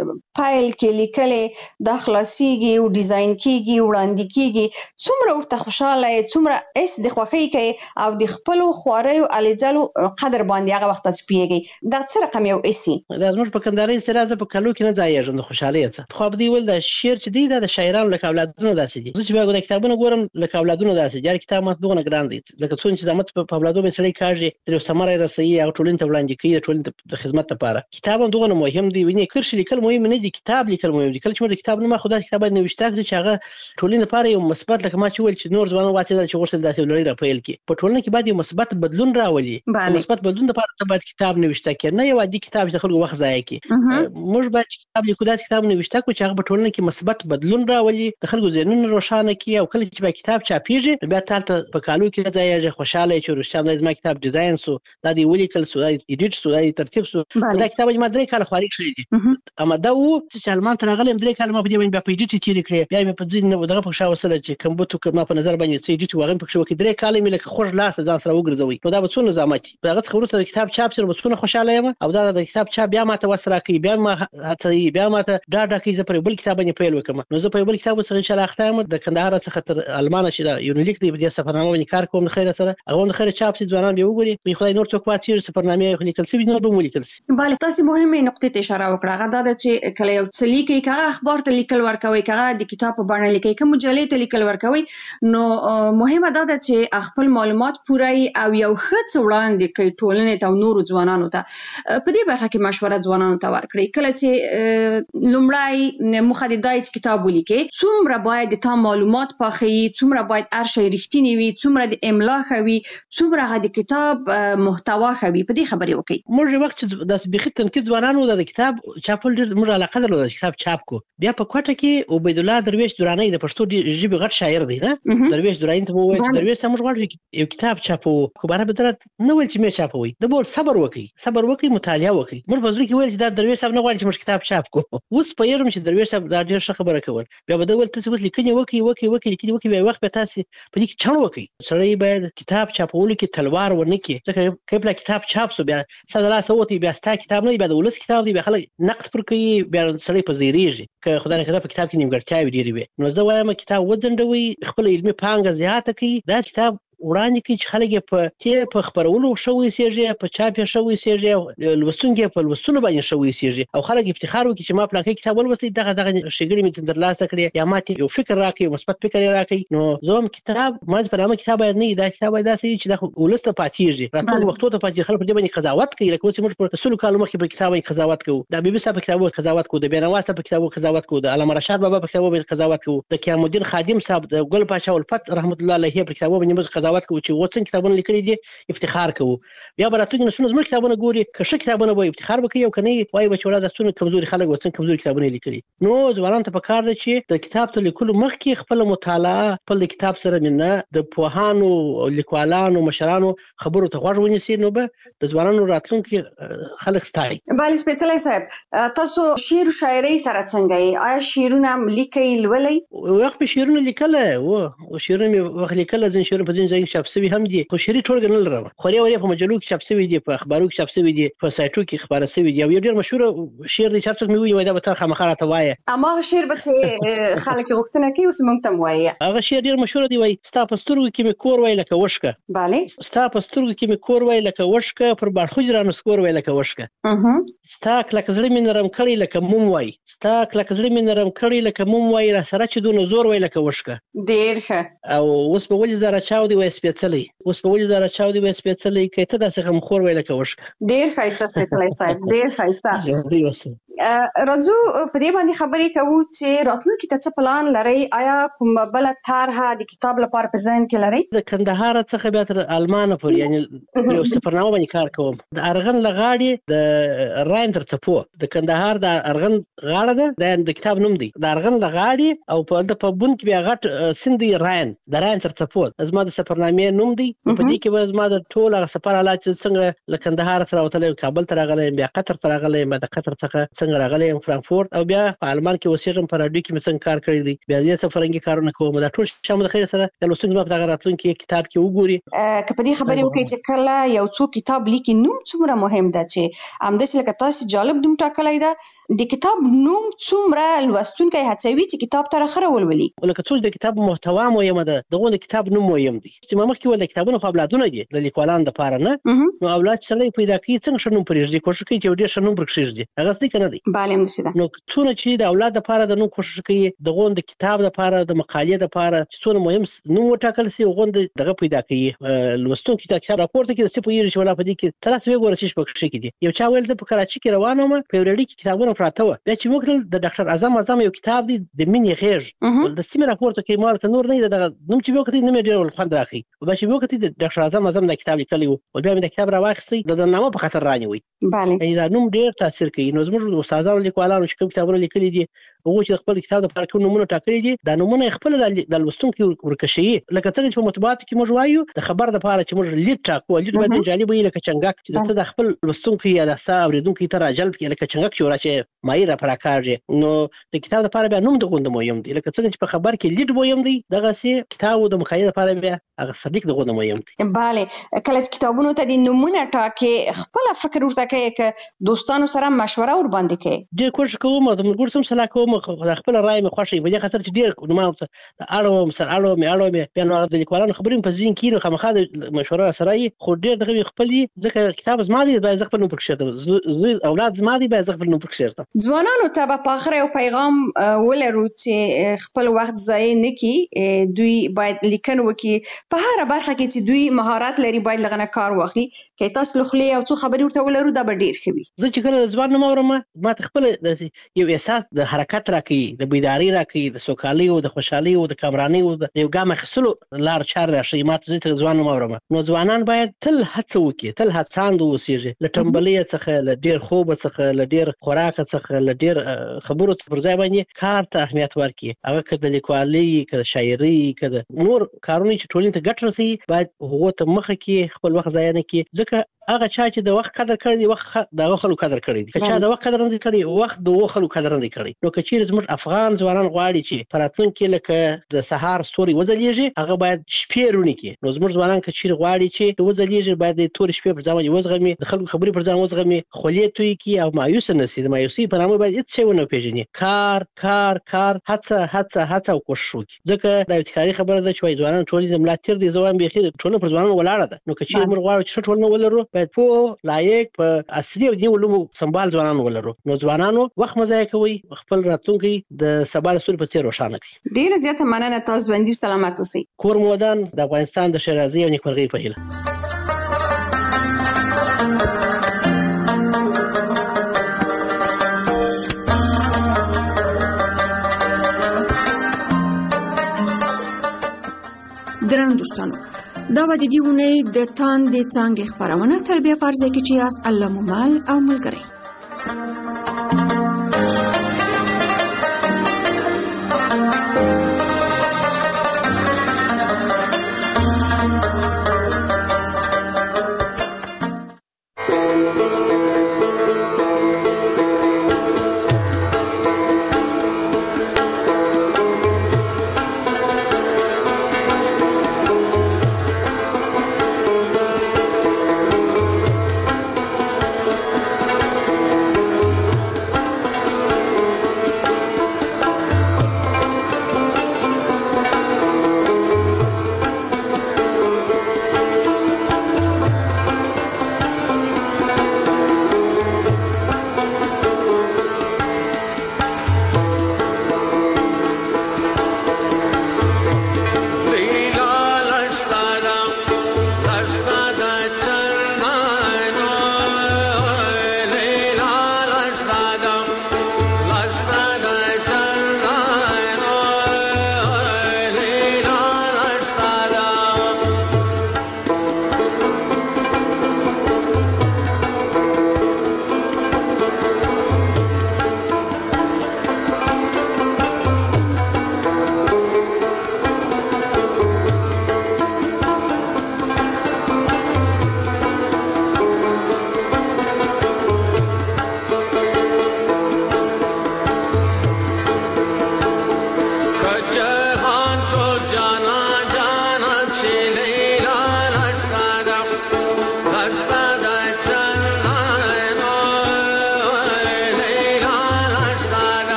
فایل کې لیکلې د خلاصيږي او ډیزاین کیږي وړاندې کیږي څومره ورته خوشاله څومره اس د خوخي کوي او د خپل خواري او الځلو قدر باندې هغه وخت سپیږي دا څه رقم یو اسی دا زموږ په کندهاري سره ز په کلو کې نه ځایږم د خوشاله څه خو به دی ول د شعر چې دی د شاعرانو له اولادونو داسې دي. زه چې به د کتابونو ګورم له اولادونو داسې جار کتاب ماته دغه ګران دي لکه څون چې زمت په اولادو به سړی کاږي د سمره رسي او ټولنې ته وړاندې کوي ټولنې د خدمت لپاره کتاب هم دغه مهم دی ویني کرش لیکل مهم نه دي کتاب لیکل مهم دي. کله چې د کتاب نه خدای کتاب نه وشته کړي چې هغه ټولنې لپاره یو مثبت لکه ما چې ول چې نور ځوانان واڅې چې ورسل داسې لري را پیل کی په ټولنه کې باید یو مثبت بدلون راولي. مثبت بدلون لپاره باید کتاب نه وشته کړي نه یو عادي کتاب چې خلکو وخت ضایع کوي. موږ باید کتاب لیکو داسې کتاب نه وشته کو چې هغه په ټولنه کې مثبت بدلون راولي د خلکو ذهنونه روښانه کړي او کله چې به کتاب چاپیږي بیا تاسو په کالو کې ځای خوشاله چې رښتیا د زما کتاب ډیزاین سو دا دی ولیکل سو دا ایډیټ سو دا ترتیب سو دا کتاب ما درې کال خاري کړی دي اما دا و چې المان ته راغلم درې کال ما په دې باندې په ایډیټ تیر کړی بیا په ځین نه دغه په شاو سره چې کمبوتو کما په نظر باندې چې ایډیټ وغم په شو کې درې کال مې لکه خوش لاس ځان سره وګرځوي نو دا به څو نظامت دغه خبرته د کتاب چاپ سره بسونه خوشاله یم او دا د کتاب چا بیا ماته وسره کوي بیا ما هڅوي بیا ماته دا دا کوي زه پر بل کتاب باندې پیل وکم نو زه په بل کتاب سره ان شاء الله اختم د کندهار څخه تر المانه چې دا یونیلیک دی په سفرنامه باندې کار کوم خیر سره هغه د خیر چاپ سي ځوانان به وګوري په خدای نور څوک پاتې سفرنامه یې لیکل سي نور به لیکل سي bale تاسو مهمه نقطه ته اشاره وکړه هغه دا چې کله یو څه لیکي هغه اخبار ته لیکل ورکوي هغه د کتاب په باندې لیکي کوم مجلې ته لیکل ورکوي نو مهمه دا ده چې خپل معلومات پوره او یو ښه څه وړاندې کوي ټولنې ته نور ځوانانو ته په دې برخه کې مشوره ځوانانو ته ورکړي کله چې لومړی مخددای کتاب ولیکي څومره باید د تا معلومات پاخي څومره باید هر شی رښتینی وي څومره د املا خوي څومره د کتاب محتوا خوي په دې خبرې وکي موږ وخت د بخښت تنقید ځوانانو د کتاب چاپل ډېر موږ علاقه درلوده کتاب چاپ کو بیا په کوټه کې عبید الله درویش درانی د پښتو ژبې غټ شاعر دی نه درویش درانی ته وایي درویش موږ غواړو یو کتاب چاپو خو بار به درته نو ول چې مې چاپوي د بول صبر وکي صبر وکي مطالعه وکي موږ په ځل کې ویل چې دا درویش صاحب نه غواړي چې موږ کتاب چاپ کو اوس په یوه چې درویش صاحب دا ډېر ښه خبره کوي بیا به ول تاسو لیکنه وکي وکي وکي لیکنه وکي بیا وخت به تاسو په دې کې چڼ وکي سړی باید کتاب چاپول کې تلوار ونه کی ځکه کله کتاب چاپ سو بیا ساده سوتي بیا ستا کتاب نه بیا د ولس کتاب دی بیا خلک نقد پر کوي بیا سړی په زیریږي که خدای نه کړه په کتاب کې نیمګړتیاوې ډېرې وي نو زه وایم کتاب وځنډوي خپل علمي پانګه زیاته کړي دا کتاب وړاندې کې چې خلک په تی په خبرولو شوی سیږي په چاپ شوی سیږي لوستونکي په لوستلو باندې شوی سیږي او خلک افتخار وکړي چې ما په لکه کتاب ولوستي دغه دغه شګړې مې ترلاسه کړې یا ماته یو فکر راکړي مثبت فکر راکړي نو زوم کتاب ما په نامه کتاب باید نه دا کتاب باید داسې چې د ولست پاتېږي راتلونکي وختو ته پاتې خلک په دې باندې قضاوت کوي لکه چې موږ په رسول کالو مخکې په کتاب باندې قضاوت کوو د بیبي صاحب په کتاب باندې قضاوت کوو د بینواس په کتاب باندې قضاوت کوو د علامه رشاد بابا په کتاب باندې قضاوت کوو د قیام الدین خادم صاحب د ګل پاشا الفت رحمت الله علیه په کتاب باندې موږ قضاوت کوو چې وڅن کتابونه لیکلي دي افتخار کوو بیا براتونی نسونه زموږ کتابونه ګوري که ښه کتابونه به افتخار وکړي او کني وایي بچوړه د سونه کمزوري خلک وڅن کمزوري کتابونه لیکلي نو ځوانان ته پکار دي چې د کتاب ته لیکلو مخکې خپل مطالعه خپل کتاب سره نه د پوهانو او لیکوالانو مشرانو خبرو ته غوږ ونیسي نو به د ځوانانو راتلونکي خلک ستایي bale سپیڅلی صاحب تاسو شعر او شاعري سره څنګه یې آیا شعرونه لیکي لولي وخت په شعرونه لیکل او شعرونه وخت لیکل ځین شعر په دې ځای کې چاپ شوی هم دي خو شعري ټولګه نه لرم خو لري په مجلو کې چاپ شوی دي په اخبارو کې چاپ شوی دي په سایټو کې خبره شوی دي یو ډېر مشهور شعر دی چې تاسو مې وایي دا به تاسو خامخا راته وایي اما شعر به چې خلک غوښتنه کوي اوس موږ ته وایي هغه شعر ډېر مشهور دی وایي ستا په سترګو کې مې کور وای لکه وشکه bale ستا په سترګو کې مې کور وای لکه وشکه پر باړخوج را نسکور وای لکه وشکه اها ستا کلک زړه مې نرم کړی لکه موم وای ستا کلک زړه مې نرم کړی لکه موم وای را سره چې دونه زور وای لکه وشکه ډېر ښه او اوس په ولې زره چاو دی وای سپېڅلی اوس په ولې زره چاو دی وای سپېڅلی کته داسې هم خور وای لکه وشکه ډېر ښایسته سپېڅلی صاحب ډېر ښایسته راځو په دې باندې خبرې کوو چې راتلونکي ته څه پلان لري آیا کوم بل طرحه د کتاب لپاره په ذهن کې لري د کندهار څخه بیا تر المانه پورې یعنی یو سفرنامه باندې کار کوم د ارغن لغاړي د راین تر څپو د کندهار د ارغن غاړه ده د کتاب نوم دی د ارغن لغاړي او په د په بون کې بیا غټ سندي راین د راین تر څپو زما د سفرنامې نوم دی په دې کې به زما د ټول سفر حالات څنګه له کندهار سره وتل کابل ته راغلی بیا قطر ته راغلی بیا د قطر څخه څنګه راغلی فرانکفورت او بیا په آلمان کې اوسېږم په راډیو کې مې څنګه کار کړی دی بیا دې سفرنګي کارونه کوم دا ټول شامل خیر سره د لوستونکو په دغه راتلونکي کتاب کې وګوري که په دې خبرې وکړي چې کله یو څوک کتاب لیکي نوم څومره مهم ده چې همداسې لکه تاسو جالب نوم ټاکلی ده د کتاب نوم څومره لوستونکی هڅوي چې کتاب ته راخره ولولي لکه څوک د کتاب محتوا مهمه ده دغه د کتاب نوم مهم دی چې ما مخکې ول د کتابونو خو اولادونه دي د لیکوالانو لپاره نه نو اولاد چې پیدا کوي څنګه شنو پرېږدي کوشش کوي چې ډېر شنو پرېږدي هغه څه کنه دی bale همداسې ده نو څونه چې د اولاد لپاره د نوم کوشش کوي دغه د کتاب لپاره د مقالې لپاره چې څونه مهم نوم وټاکل شي غوند دغه پیدا کوي لوستونکي د کتاب راپورته کې د څه پوهیږي چې ولا په دې کې تر اوسه وګورئ چې په کې دي یو چا ویل د کراچي کې روانه ما په وړړی کې کتابونه پراته و بیا چې موږ د ډاکټر اعظم اعظم یو کتاب دی د مینې غېږ د سیمه راپورته کې مال نور نه د نوم چې وکړي نه مې ډېر خوند راخي او بیا چې وکړي د ډاکټر اعظم اعظم د کتاب لیکلی او بیا مې د کتاب راوخستي د نامه په خاطر رانیوي bale دا نوم ډېر تاثیر کوي نو زموږ استادانو لیکوالانو چې کوم کتابونه لیکلي دي هغه چې خپل کتاب د پاره کوم نمونه ټاکلي دي دا نمونه خپل د لوستونکو ورکشي لکه څنګه چې په مطبوعاتو کې موږ وایو د خبر د پاره چې موږ لیډ ټاکو لیډ باندې جالب وي لکه چنګاک چې د خپل لوستونکو یا د ستا اوریدونکو ته راجلب کړي لکه چنګاک چې ورچې مایره پر کارږي نو د کتاب د پاره بیا نوم د غوند مهم دی لکه څنګه چې په خبر کې لیډ مهم دی دغه سي کتاب د مخاطب لپاره بیا هغه صدیق د غوند مهم دی bale کله چې کتابونو ته د نمونه ټاکي خپل فکر ورته کوي ک دوستانو سره مشوره ور باندې کوي د کوښښ کوم د مرګور سم سلا کوم خپل رائے مې خوښي په خاطر چې ډیر نو ما اړو سره اړو مې اړو مې بیا نو د لیکوالانو خبرې په ځین کې نو خامخا مشوره سره خو ډیر دغه خپل ځکه کتاب زما دی به ځکه نو پکښه اولاد زما دی به ځکه نو پکښه ځوانانو ته په اخر یو پیغام ولرو چې خپل وخت ضایع نه کړي دوی باید لیکنه وکړي په هر برخه کې چې دوی مهارت لري باید لغنه کار واخلي کې تاسو خلې او څو خبرې ورته ولرو دا به ډیر ښه وي زه چې کله ځوان نه اورم ما خپل یو احساس د حرکت راکړي د بیداری راکړي د سوکالۍ او د خوشحالۍ او د کامرانۍ او د یو ګام خسلو لار چار راشي ما ته چې ځوان نه اورم نو ځوانان باید تل هڅه وکړي تل هڅاند اوسېږي له ټمبلې څخه له ډیر خوب څخه له ډیر خوراک څخه له ډیر خبرو پر ځای باندې کار ته اهمیت ورکړي هغه کله لیکوالۍ کله شاعري کله نور کارونه چې ټولنې ته ګټه رسوي باید هغه ته مخه کې خپل وخت ضایع نه کړي ځکه هغه چا چې د وخت قدر کړی دی وخت د خلکو قدر کړی دی چې د وخت قدر نه کړی وخت د خلکو قدر نه کړی نو کچیر زموږ افغان ځوانان غواړي چې پراتون کې لکه د سهار ستوري وځلېږي هغه باید شپې رونی کې نو زموږ ځوانان کچیر غواړي چې د وځلېږي باید د تور شپې پر ځای وزغمي د خلکو خبرې پر ځای وزغمي خولې توي کې او مایوس نه سي د مایوسي په نامه باید هیڅ ونه پیژني کار کار کار هڅه هڅه هڅه او کوشش وکړي ځکه دا ابتکاري خبره ده چې ځوانان ټول د ملاتړ دي ځوان به خیر ټول پر ځوانان ولاړه ده نو کچیر موږ غواړو چې ټول نو ولرو باید په لایق په اصلي او دي علومو سمبال ځوانان ولرو نو ځوانانو وخت مزای کوي خپل راتلونکي د سبا ستوري په څیر روښانه کړي ډیر زیاته مننه تاسو باندې سلامات اوسئ کور مودان د افغانستان د شیرازي او نیکمرغي په هیله درنو دوستانو دا و د دې ونې د تاندې څانګې خپرونه تر بیا فرضه کې چې یاست الله مو مل او ملګری